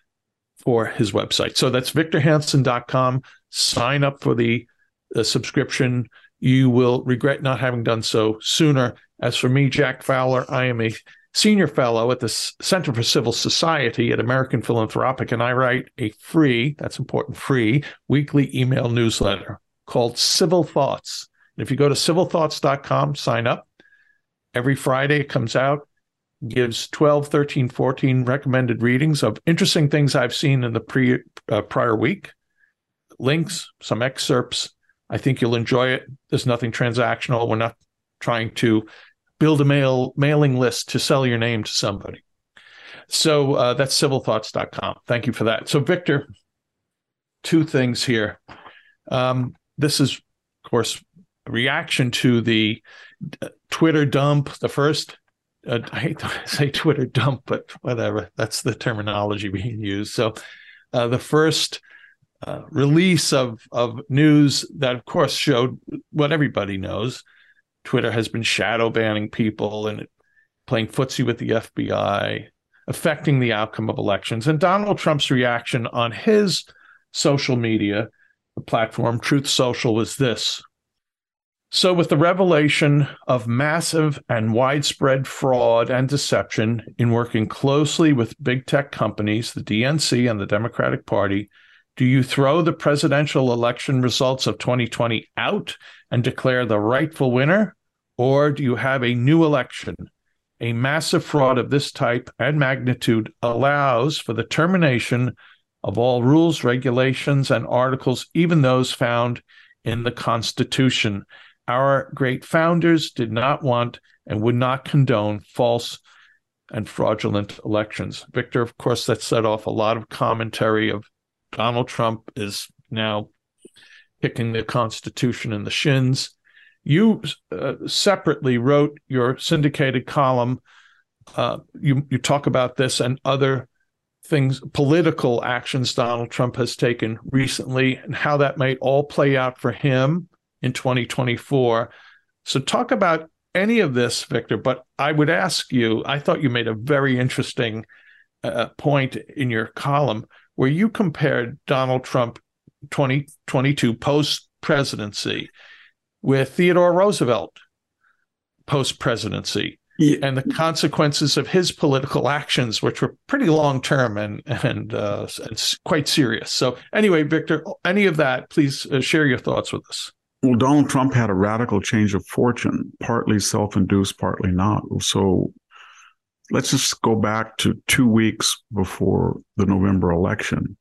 for his website. So that's victor hanson dot com. Sign up for the, the subscription. You will regret not having done so sooner. As for me, Jack Fowler, I am a senior fellow at the Center for Civil Society at American Philanthropic, and I write a free, that's important, free weekly email newsletter called Civil Thoughts. And if you go to civil thoughts dot com, sign up. Every Friday it comes out, gives twelve, thirteen, fourteen recommended readings of interesting things I've seen in the pre, uh, prior week, links, some excerpts. I think you'll enjoy it. There's nothing transactional. We're not trying to build a mail mailing list to sell your name to somebody. So uh, that's civil thoughts dot com. Thank you for that. So, Victor, two things here. Um, this is, of course, a reaction to the uh, Twitter dump, the first, uh, I hate to say Twitter dump, but whatever. That's the terminology being used. So uh, the first uh, release of, of news that, of course, showed what everybody knows. Twitter has been shadow banning people and playing footsie with the F B I, affecting the outcome of elections. And Donald Trump's reaction on his social media platform, Truth Social, was this. So with the revelation of massive and widespread fraud and deception in working closely with big tech companies, the D N C and the Democratic Party, do you throw the presidential election results of twenty twenty out and declare the rightful winner? Or do you have a new election? A massive fraud of this type and magnitude allows for the termination of all rules, regulations, and articles, even those found in the Constitution. Our great founders did not want and would not condone false and fraudulent elections. Victor, of course, that set off a lot of commentary of Donald Trump is now kicking the Constitution in the shins. You uh, separately wrote your syndicated column. Uh, you, you talk about this and other things, political actions Donald Trump has taken recently and how that might all play out for him in twenty twenty-four. So talk about any of this, Victor, but I would ask you, I thought you made a very interesting uh, point in your column where you compared Donald Trump twenty twenty-two post-presidency with Theodore Roosevelt post-presidency. Yeah. And the consequences of his political actions, which were pretty long-term and and, uh, and quite serious. So anyway, Victor, any of that, please uh, share your thoughts with us. Well, Donald Trump had a radical change of fortune, partly self-induced, partly not. So let's just go back to two weeks before the November election.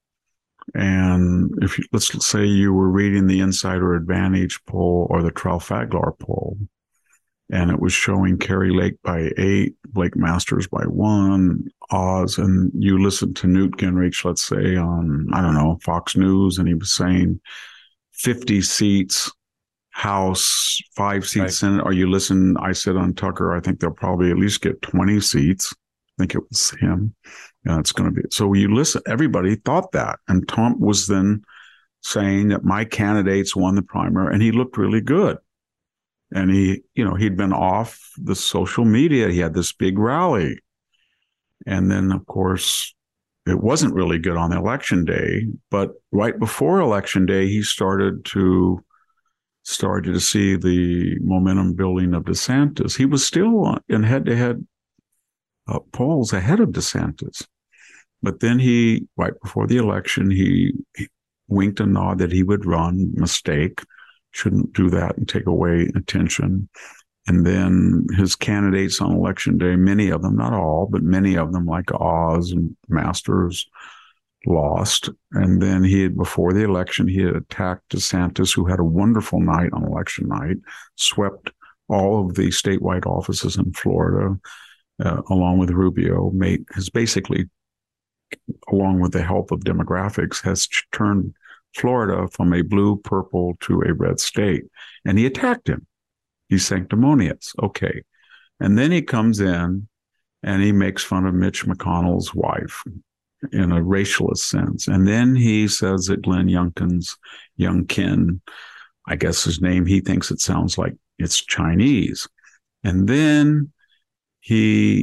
And if you, let's say you were reading the Insider Advantage poll or the Trafalgar poll, and it was showing Kerry Lake by eight, Blake Masters by one, Oz, and you listened to Newt Gingrich, let's say, on, I don't know, Fox News, and he was saying fifty seats, House, five seats, right. Senate, or you listen, I said on Tucker, I think they'll probably at least get twenty seats. I think it was him. Yeah, it's going to be. So you listen, everybody thought that. And Trump was then saying that my candidates won the primary, and he looked really good. And he, you know, he'd been off the social media. He had this big rally. And then, of course, it wasn't really good on election day. But right before election day, he started to started to see the momentum building of DeSantis. He was still in head-to-head uh, polls ahead of DeSantis. But then he, right before the election, he, he winked a nod that he would run. Mistake. Shouldn't do that and take away attention. And then his candidates on election day, many of them, not all, but many of them, like Oz and Masters, lost. And then he had, before the election, he had attacked DeSantis, who had a wonderful night on election night, swept all of the statewide offices in Florida, uh, along with Rubio, made has basically, along with the help of demographics, has turned Florida from a blue, purple to a red state. And he attacked him. He's sanctimonious. Okay. And then he comes in and he makes fun of Mitch McConnell's wife in a racialist sense. And then he says that Glenn Youngkin's, Youngkin, I guess his name, he thinks it sounds like it's Chinese. And then he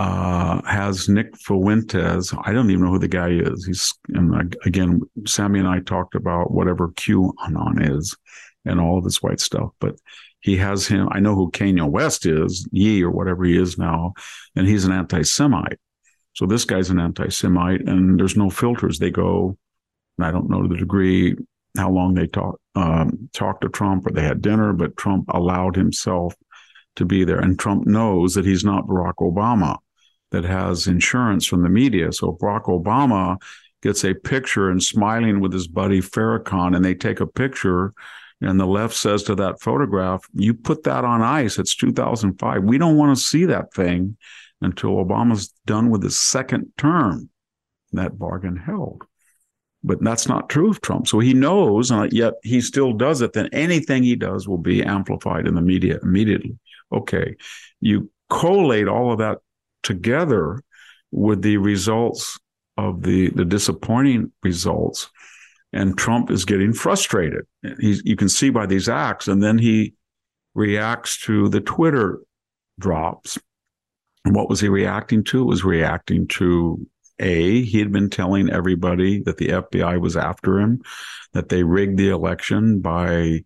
uh, has Nick Fuentes. I don't even know who the guy is. He's, and again, Sammy and I talked about whatever QAnon is and all of this white stuff, but he has him. I know who Kanye West is, Ye or whatever he is now, and he's an anti-Semite. So this guy's an anti-Semite, and there's no filters. They go, and I don't know to the degree how long they talk, um, talked to Trump or they had dinner, but Trump allowed himself to be there. And Trump knows that he's not Barack Obama, that has insurance from the media. So Barack Obama gets a picture and smiling with his buddy Farrakhan, and they take a picture, and the left says to that photograph, you put that on ice. It's two thousand five. We don't want to see that thing until Obama's done with his second term. That bargain held. But that's not true of Trump. So he knows, and yet he still does it. Then anything he does will be amplified in the media immediately. Okay, you collate all of that together with the results of the, the disappointing results, and Trump is getting frustrated. He's, you can see by these acts, and then he reacts to the Twitter drops. And what was he reacting to? It was reacting to, A, he had been telling everybody that the F B I was after him, that they rigged the election by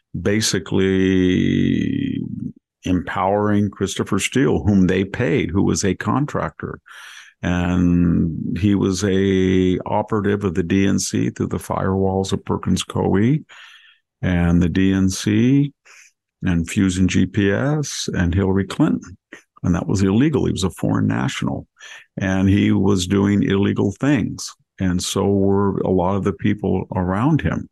basically empowering Christopher Steele, whom they paid, who was a contractor. And he was a operative of the D N C through the firewalls of Perkins Coie and the D N C and Fusion G P S and Hillary Clinton. And that was illegal. He was a foreign national, and he was doing illegal things. And so were a lot of the people around him.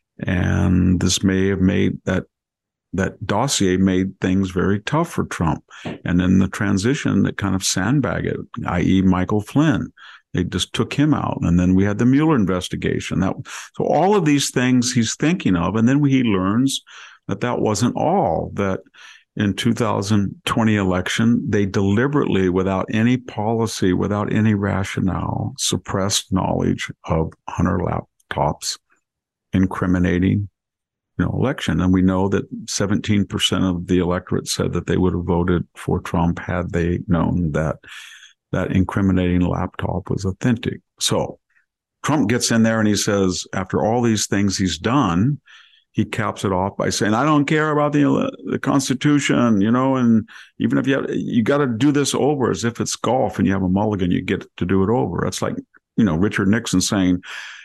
And this may have made that that dossier made things very tough for Trump. And then the transition that kind of sandbagged it, that is. Michael Flynn. They just took him out. And then we had the Mueller investigation. That, so all of these things he's thinking of. And then he learns that that wasn't all, that in two thousand twenty election, they deliberately, without any policy, without any rationale, suppressed knowledge of Hunter laptops, incriminating, you know, election. And we know that seventeen percent of the electorate said that they would have voted for Trump had they known that that incriminating laptop was authentic. So Trump gets in there and he says, after all these things he's done, he caps it off by saying, I don't care about the the Constitution, you know, and even if you have, you got to do this over as if it's golf and you have a mulligan, you get to do it over. It's like, you know, Richard Nixon saying,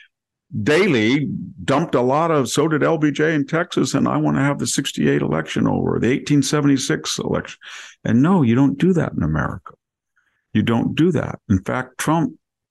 Daley dumped a lot of, so did L B J in Texas, and I want to have the sixty-eight election over, the eighteen seventy-six election. And no, you don't do that in America. You don't do that. In fact, Trump,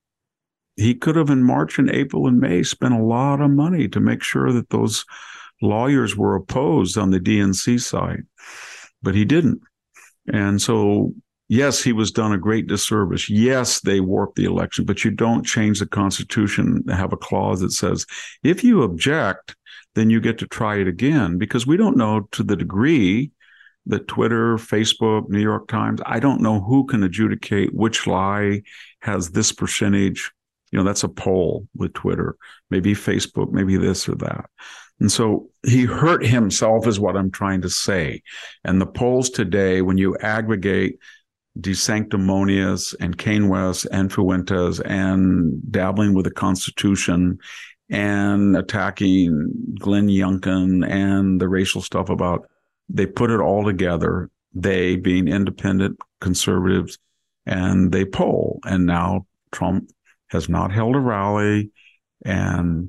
he could have in March and April and May spent a lot of money to make sure that those lawyers were opposed on the D N C side, but he didn't. And so, yes, he was done a great disservice. Yes, they warped the election, but you don't change the Constitution to have a clause that says, if you object, then you get to try it again, because we don't know to the degree that Twitter, Facebook, New York Times, I don't know who can adjudicate which lie has this percentage. You know, that's a poll with Twitter, maybe Facebook, maybe this or that. And so he hurt himself is what I'm trying to say. And the polls today, when you aggregate DeSanctimonious and Kanye West and Fuentes and dabbling with the Constitution and attacking Glenn Youngkin and the racial stuff about, they put it all together, they being independent conservatives, and they poll. And now Trump has not held a rally, and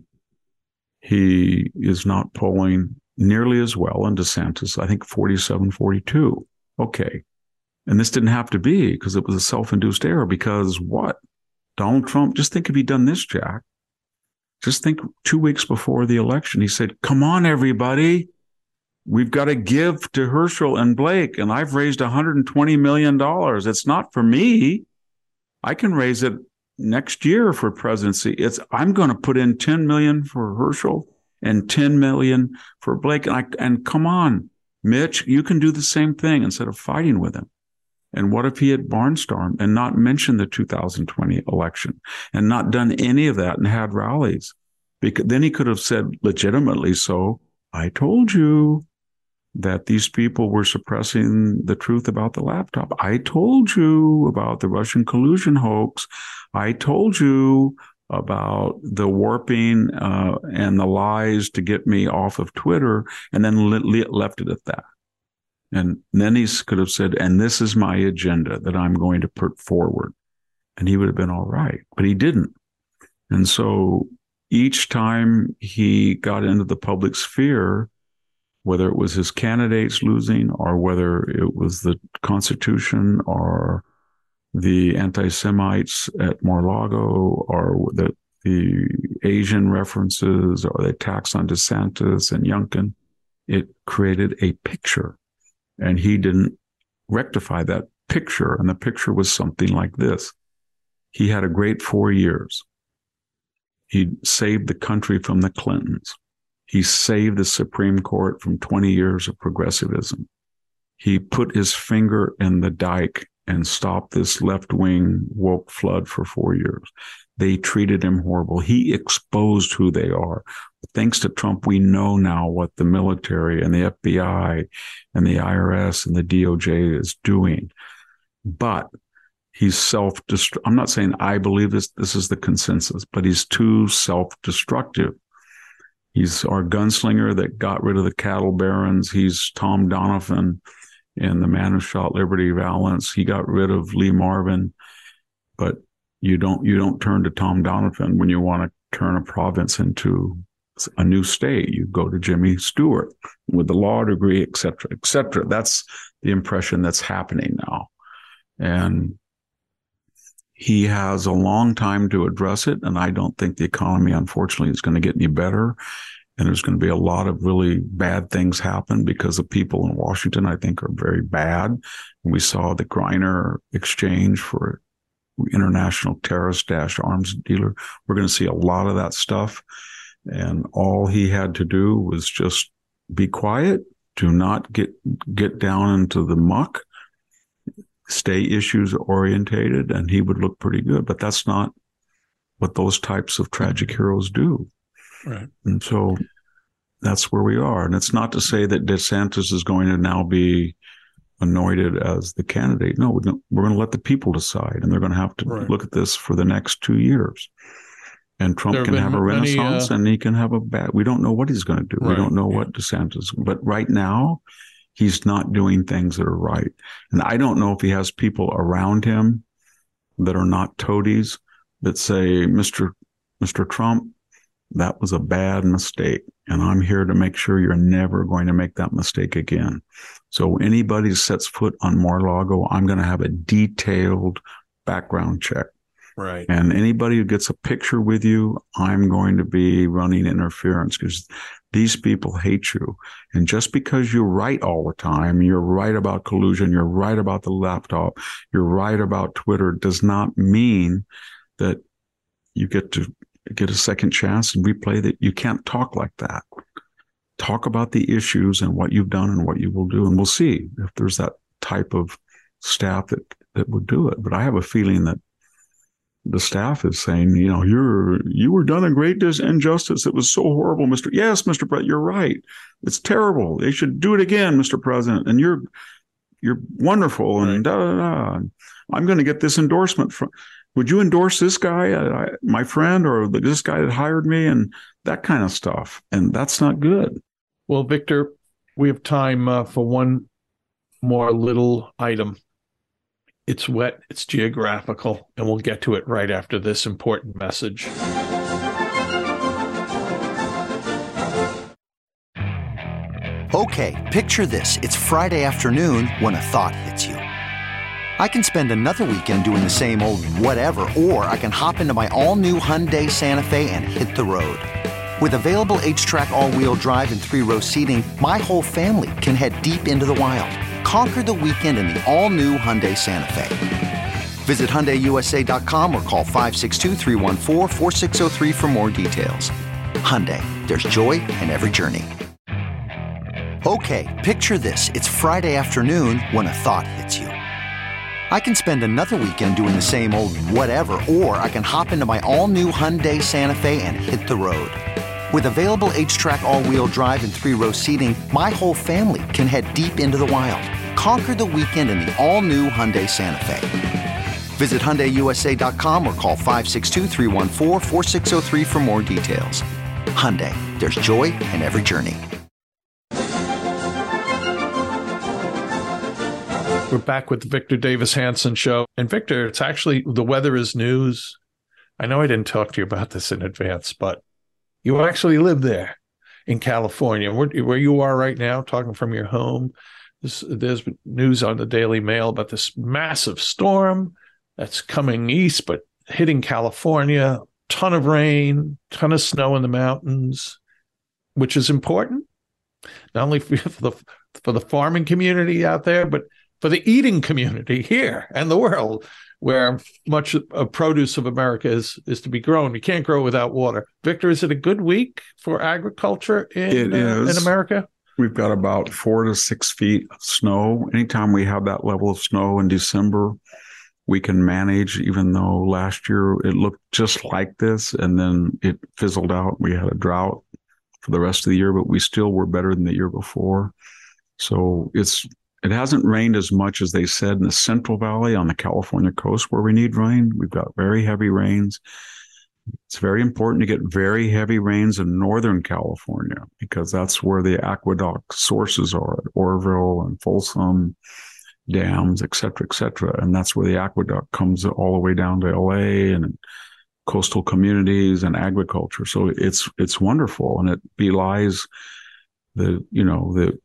he is not polling nearly as well. And DeSantis, I think forty-seven, forty-two. Okay. And this didn't have to be, because it was a self-induced error. Because what? Donald Trump, just think if he'd done this, Jack. Just think two weeks before the election, he said, come on, everybody. We've got to give to Herschel and Blake, and I've raised one hundred twenty million dollars. It's not for me. I can raise it next year for presidency. It's I'm going to put in ten million dollars for Herschel and ten million dollars for Blake. And, I, and come on, Mitch, you can do the same thing instead of fighting with him. And what if he had barnstormed and not mentioned the two thousand twenty election and not done any of that and had rallies? Because then he could have said legitimately, so I told you that these people were suppressing the truth about the laptop. I told you about the Russian collusion hoax. I told you about the warping uh, and the lies to get me off of Twitter, and then le- left it at that. And then he could have said, and this is my agenda that I'm going to put forward. And he would have been all right, but he didn't. And so each time he got into the public sphere, whether it was his candidates losing or whether it was the Constitution or the anti-Semites at Mar-a-Lago or the, the Asian references or the attacks on DeSantis and Youngkin, it created a picture. And he didn't rectify that picture. And the picture was something like this. He had a great four years. He saved the country from the Clintons. He saved the Supreme Court from twenty years of progressivism. He put his finger in the dike and stopped this left-wing woke flood for four years. They treated him horrible. He exposed who they are. Thanks to Trump, we know now what the military and the F B I and the I R S and the D O J is doing. But he's self-destructive. I'm not saying I believe this. This is the consensus, but he's too self-destructive. He's our gunslinger that got rid of the cattle barons. He's Tom Donovan in The Man Who Shot Liberty Valance. He got rid of Lee Marvin, but you don't you don't turn to Tom Donovan when you want to turn a province into a new state. You go to Jimmy Stewart with the law degree, et cetera, et cetera. That's the impression that's happening now. And he has a long time to address it, and I don't think the economy, unfortunately, is going to get any better. And there's going to be a lot of really bad things happen because the people in Washington, I think, are very bad. And we saw the Griner exchange for international terrorist dash arms dealer. We're going to see a lot of that stuff. And all he had to do was just be quiet, do not get get down into the muck, stay issues orientated, and he would look pretty good. But that's not what those types of tragic heroes do. Right. And so that's where we are. And it's not to say that DeSantis is going to now be anointed as the candidate. No, we're going to let the people decide, and they're going to have to right. look at this for the next two years. And Trump can have a renaissance, many, uh, and he can have a bad. We don't know what he's going to do. Right, we don't know yeah. what DeSantis. But right now, he's not doing things that are right. And I don't know if he has people around him that are not toadies that say, Mister Mister Trump, that was a bad mistake. And I'm here to make sure you're never going to make that mistake again. So anybody who sets foot on Mar-a-Lago, I'm going to have a detailed background check. Right. And anybody who gets a picture with you, I'm going to be running interference because these people hate you. And just because you're right all the time, you're right about collusion, you're right about the laptop, you're right about Twitter, does not mean that you get to get a second chance and replay that. You can't talk like that. Talk about the issues and what you've done and what you will do. And we'll see if there's that type of staff that, that would do it. But I have a feeling that the staff is saying, you know, you're, you were done a great injustice. It was so horrible, Mister Yes, Mister President, you're right. It's terrible. They should do it again, Mister President. And you're, you're wonderful. And da, da, da. I'm going to get this endorsement from, would you endorse this guy, uh, my friend, or this guy that hired me, and that kind of stuff. And that's not good. Well, Victor, we have time uh, for one more little item. It's wet, it's geographical, and we'll get to it right after this important message. Okay, picture this. It's Friday afternoon when a thought hits you. I can spend another weekend doing the same old whatever, or I can hop into my all-new Hyundai Santa Fe and hit the road. With available H-Track all-wheel drive and three-row seating, my whole family can head deep into the wild. Conquer the weekend in the all-new Hyundai Santa Fe. Visit Hyundai U S A dot com or call five six two, three one four, four six zero three for more details. Hyundai, there's joy in every journey. Okay, picture this. It's Friday afternoon when a thought hits you. I can spend another weekend doing the same old whatever, or I can hop into my all-new Hyundai Santa Fe and hit the road. With available H-Track all-wheel drive and three-row seating, my whole family can head deep into the wild. Conquer the weekend in the all-new Hyundai Santa Fe. Visit Hyundai U S A dot com or call five six two, three one four, four six zero three for more details. Hyundai, there's joy in every journey. We're back with the Victor Davis Hanson Show. And Victor, it's actually, the weather is news. I know I didn't talk to you about this in advance, but you actually live there in California, where, where you are right now, talking from your home. This, there's news on the Daily Mail about this massive storm that's coming east, but hitting California. Ton of rain, ton of snow in the mountains, which is important, not only for the, for the farming community out there, but for the eating community here and the world, where much of produce of America is, is to be grown. You can't grow without water. Victor, is it a good week for agriculture in, uh, in America? We've got about four to six feet of snow. Anytime we have that level of snow in December, we can manage, even though last year it looked just like this and then it fizzled out. We had a drought for the rest of the year, but we still were better than the year before. So it's it hasn't rained as much as they said in the Central Valley on the California coast where we need rain. We've got very heavy rains. It's very important to get very heavy rains in Northern California because that's where the aqueduct sources are at Oroville and Folsom dams, et cetera, et cetera. And that's where the aqueduct comes all the way down to L A and coastal communities and agriculture. So it's it's wonderful. And it belies the, you know, the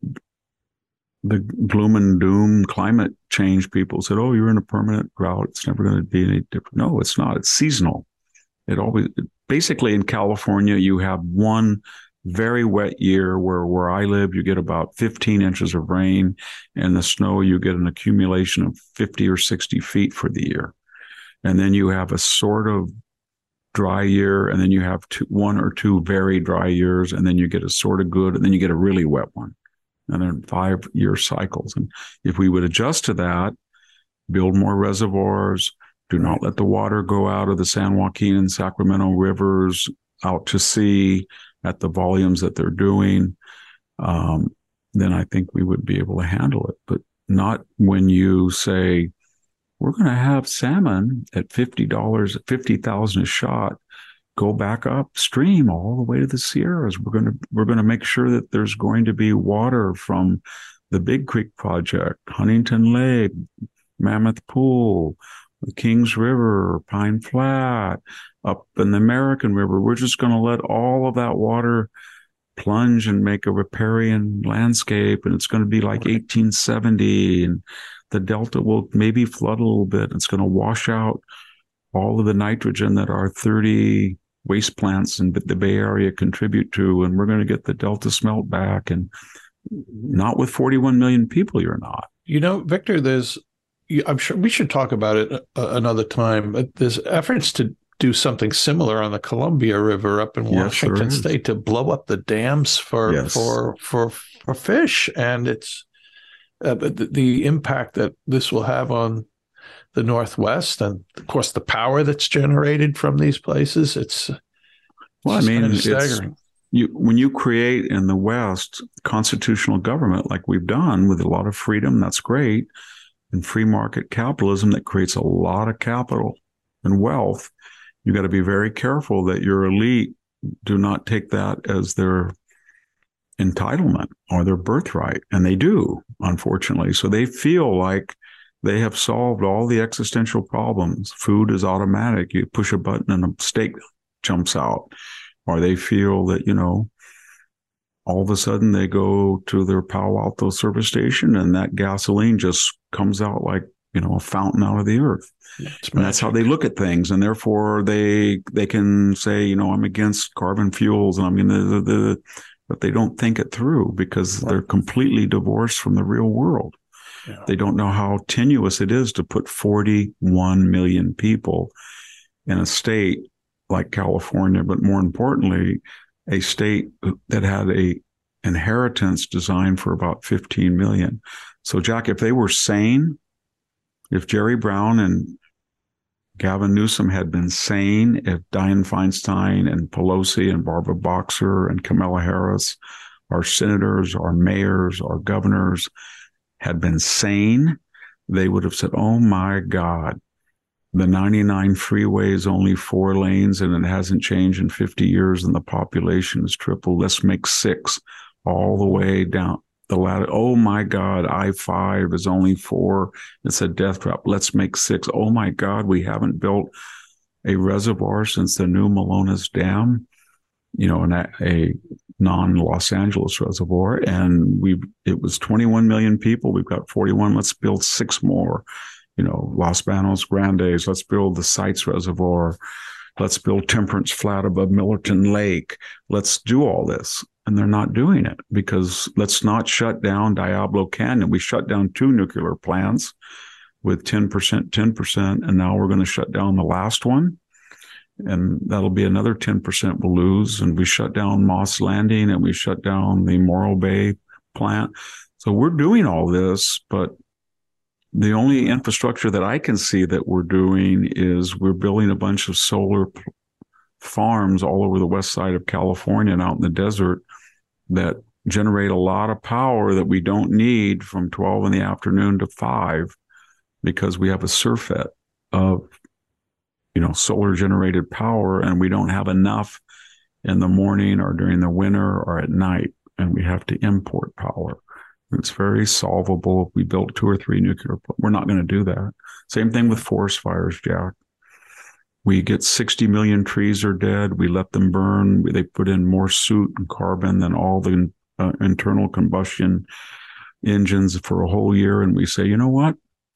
the gloom and doom climate change. People said, oh, you're in a permanent drought. It's never going to be any different. No, it's not. It's seasonal. It always, basically in California, you have one very wet year where where I live, you get about fifteen inches of rain, and the snow, you get an accumulation of fifty or sixty feet for the year. And then you have a sort of dry year, and then you have two, one or two very dry years, and then you get a sort of good, and then you get a really wet one. And then five year cycles. And if we would adjust to that, build more reservoirs, do not let the water go out of the San Joaquin and Sacramento rivers out to sea at the volumes that they're doing, um, then I think we would be able to handle it. But not when you say, we're going to have salmon at fifty dollars, fifty thousand a shot, go back upstream all the way to the Sierras. We're going to, we're going to make sure that there's going to be water from the Big Creek Project, Huntington Lake, Mammoth Pool, the Kings River, Pine Flat, up in the American River. We're just going to let all of that water plunge and make a riparian landscape. And it's going to be like eighteen seventy. And the Delta will maybe flood a little bit. It's going to wash out all of the nitrogen that our thirty waste plants in the Bay Area contribute to. And we're going to get the Delta smelt back. And not with forty-one million people, you're not. You know, Victor, there's, I'm sure we should talk about it another time, but there's efforts to do something similar on the Columbia River up in Washington yes, State to blow up the dams for yes. for for for fish, and it's uh, the, the impact that this will have on the Northwest, and of course the power that's generated from these places. It's well, I mean, it's staggering. You when you create in the West constitutional government like we've done with a lot of freedom, that's great, and free market capitalism that creates a lot of capital and wealth. You got to be very careful that your elite do not take that as their entitlement or their birthright. And they do, unfortunately. So they feel like they have solved all the existential problems. Food is automatic. You push a button and a steak jumps out. Or they feel that, you know, all of a sudden they go to their Palo Alto service station and that gasoline just comes out like, you know, a fountain out of the earth. And that's how they look at things. And therefore they they can say, you know, I'm against carbon fuels and I'm going to, the, but they don't think it through because right. they're completely divorced from the real world. Yeah. They don't know how tenuous it is to put forty-one million people in a state like California, but more importantly, a state that had a inheritance designed for about fifteen million. So Jack, if they were sane, if Jerry Brown and Gavin Newsom had been sane, if Dianne Feinstein and Pelosi and Barbara Boxer and Kamala Harris, our senators, our mayors, our governors, had been sane, they would have said, oh my God, the ninety-nine freeway is only four lanes and it hasn't changed in fifty years and the population is triple. Let's make six all the way down the ladder. Oh my God, I five is only four. It's a death trap. Let's make six. Oh my God, we haven't built a reservoir since the new Malones Dam, you know, an, a non-Los Angeles reservoir. And we it was twenty-one million people. We've got forty-one. Let's build six more. You know, Los Banos Grandes, let's build the Sites Reservoir. Let's build Temperance Flat above Millerton Lake. Let's do all this. And they're not doing it because let's not shut down Diablo Canyon. We shut down two nuclear plants with ten percent, ten percent, and now we're going to shut down the last one. And that'll be another ten percent we'll lose. And we shut down Moss Landing and we shut down the Morro Bay plant. So we're doing all this, but the only infrastructure that I can see that we're doing is we're building a bunch of solar p- farms all over the west side of California and out in the desert that generate a lot of power that we don't need from twelve in the afternoon to five because we have a surfeit of, you know, solar generated power and we don't have enough in the morning or during the winter or at night, and we have to import power. It's very solvable. If we built two or three nuclear plants, we're not going to do that. Same thing with forest fires, Jack. We get sixty million trees are dead. We let them burn. They put in more soot and carbon than all the uh, internal combustion engines for a whole year. And we say, you know what?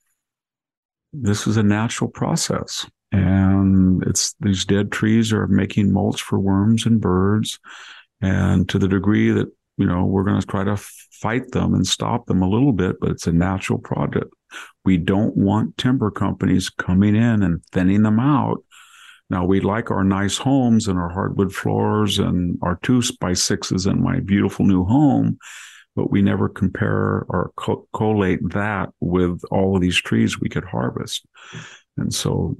This is a natural process. And it's these dead trees are making mulch for worms and birds. And to the degree that, you know, we're going to try to fight them and stop them a little bit, but it's a natural product. We don't want timber companies coming in and thinning them out. Now, we like our nice homes and our hardwood floors and our two by sixes in my beautiful new home, but we never compare or co- collate that with all of these trees we could harvest. And so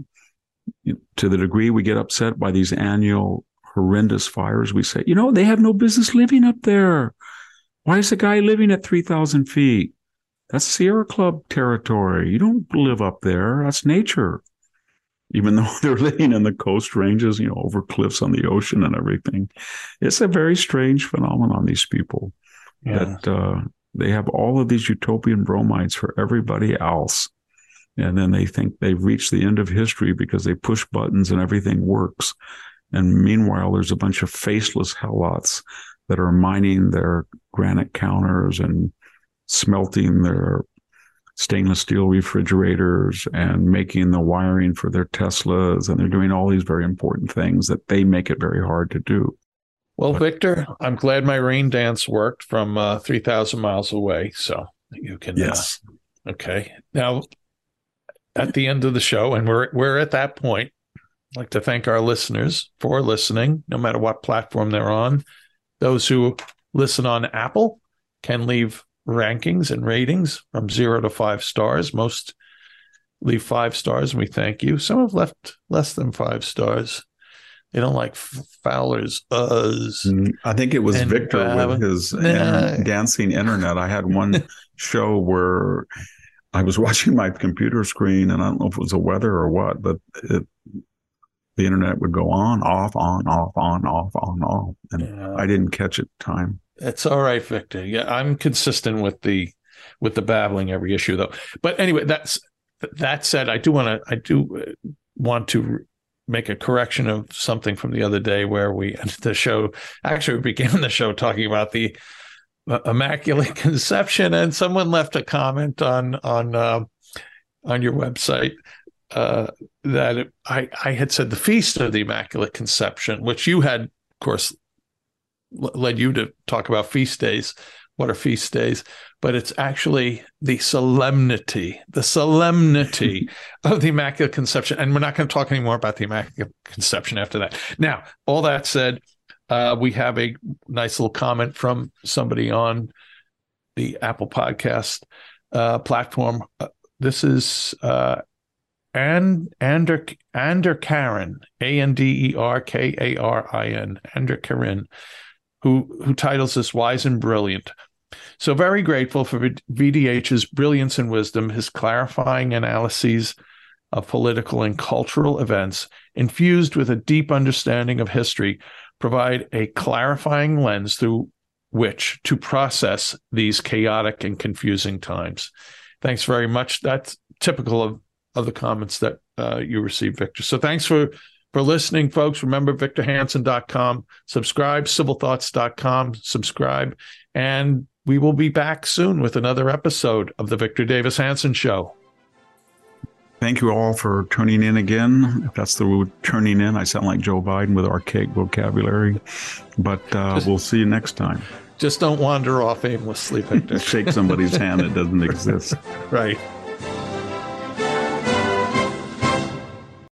to the degree we get upset by these annual horrendous fires, we say, you know, they have no business living up there. Why is the guy living at three thousand feet? That's Sierra Club territory. You don't live up there. That's nature. Even though they're living in the coast ranges, you know, over cliffs on the ocean and everything. It's a very strange phenomenon, these people, yeah. that uh, they have all of these utopian bromides for everybody else. And then they think they've reached the end of history because they push buttons and everything works. And meanwhile, there's a bunch of faceless helots that are mining their granite counters and smelting their stainless steel refrigerators and making the wiring for their Teslas. And they're doing all these very important things that they make it very hard to do. Well, but, Victor, I'm glad my rain dance worked from uh, three thousand miles away. So you can. Yes. Uh, okay. Now, at the end of the show, and we're we're at that point, I'd like to thank our listeners for listening, no matter what platform they're on. Those who listen on Apple can leave rankings and ratings from zero to five stars. Most leave five stars, and we thank you. Some have left less than five stars. They don't like Fowler's uhs. I think it was Victor uh, with his nah. inter- dancing internet. I had one show where I was watching my computer screen, and I don't know if it was the weather or what, but it, the internet would go on, off, on, off, on, off, on, off. And yeah. I didn't catch it time. It's all right, Victor. Yeah, I'm consistent with the with the babbling every issue, though. But anyway, that's that said, I do want to I do want to make a correction of something from the other day where we ended the show. Actually, we began the show talking about the uh, Immaculate Conception, and someone left a comment on on uh, on your website. Uh, that it, I, I had said the Feast of the Immaculate Conception, which you had, of course, l- led you to talk about feast days. What are feast days? But it's actually the solemnity, the solemnity of the Immaculate Conception. And we're not going to talk anymore about the Immaculate Conception after that. Now, all that said, uh, we have a nice little comment from somebody on the Apple Podcast uh, platform. Uh, this is... Uh, and Ander Anderkarin, A N D E R K A R I N, Anderkarin, who who titles this Wise and Brilliant. So very grateful for V D H's brilliance and wisdom, his clarifying analyses of political and cultural events, infused with a deep understanding of history, provide a clarifying lens through which to process these chaotic and confusing times. Thanks very much. That's typical of, of the comments that uh, you received, Victor. So thanks for, for listening, folks. Remember, victor hanson dot com. Subscribe, civil thoughts dot com. Subscribe. And we will be back soon with another episode of the Victor Davis Hanson Show. Thank you all for tuning in again. If that's the word, turning in, I sound like Joe Biden with archaic vocabulary. But uh, just, we'll see you next time. Just don't wander off aimlessly, Victor. Shake somebody's hand that doesn't exist. Right.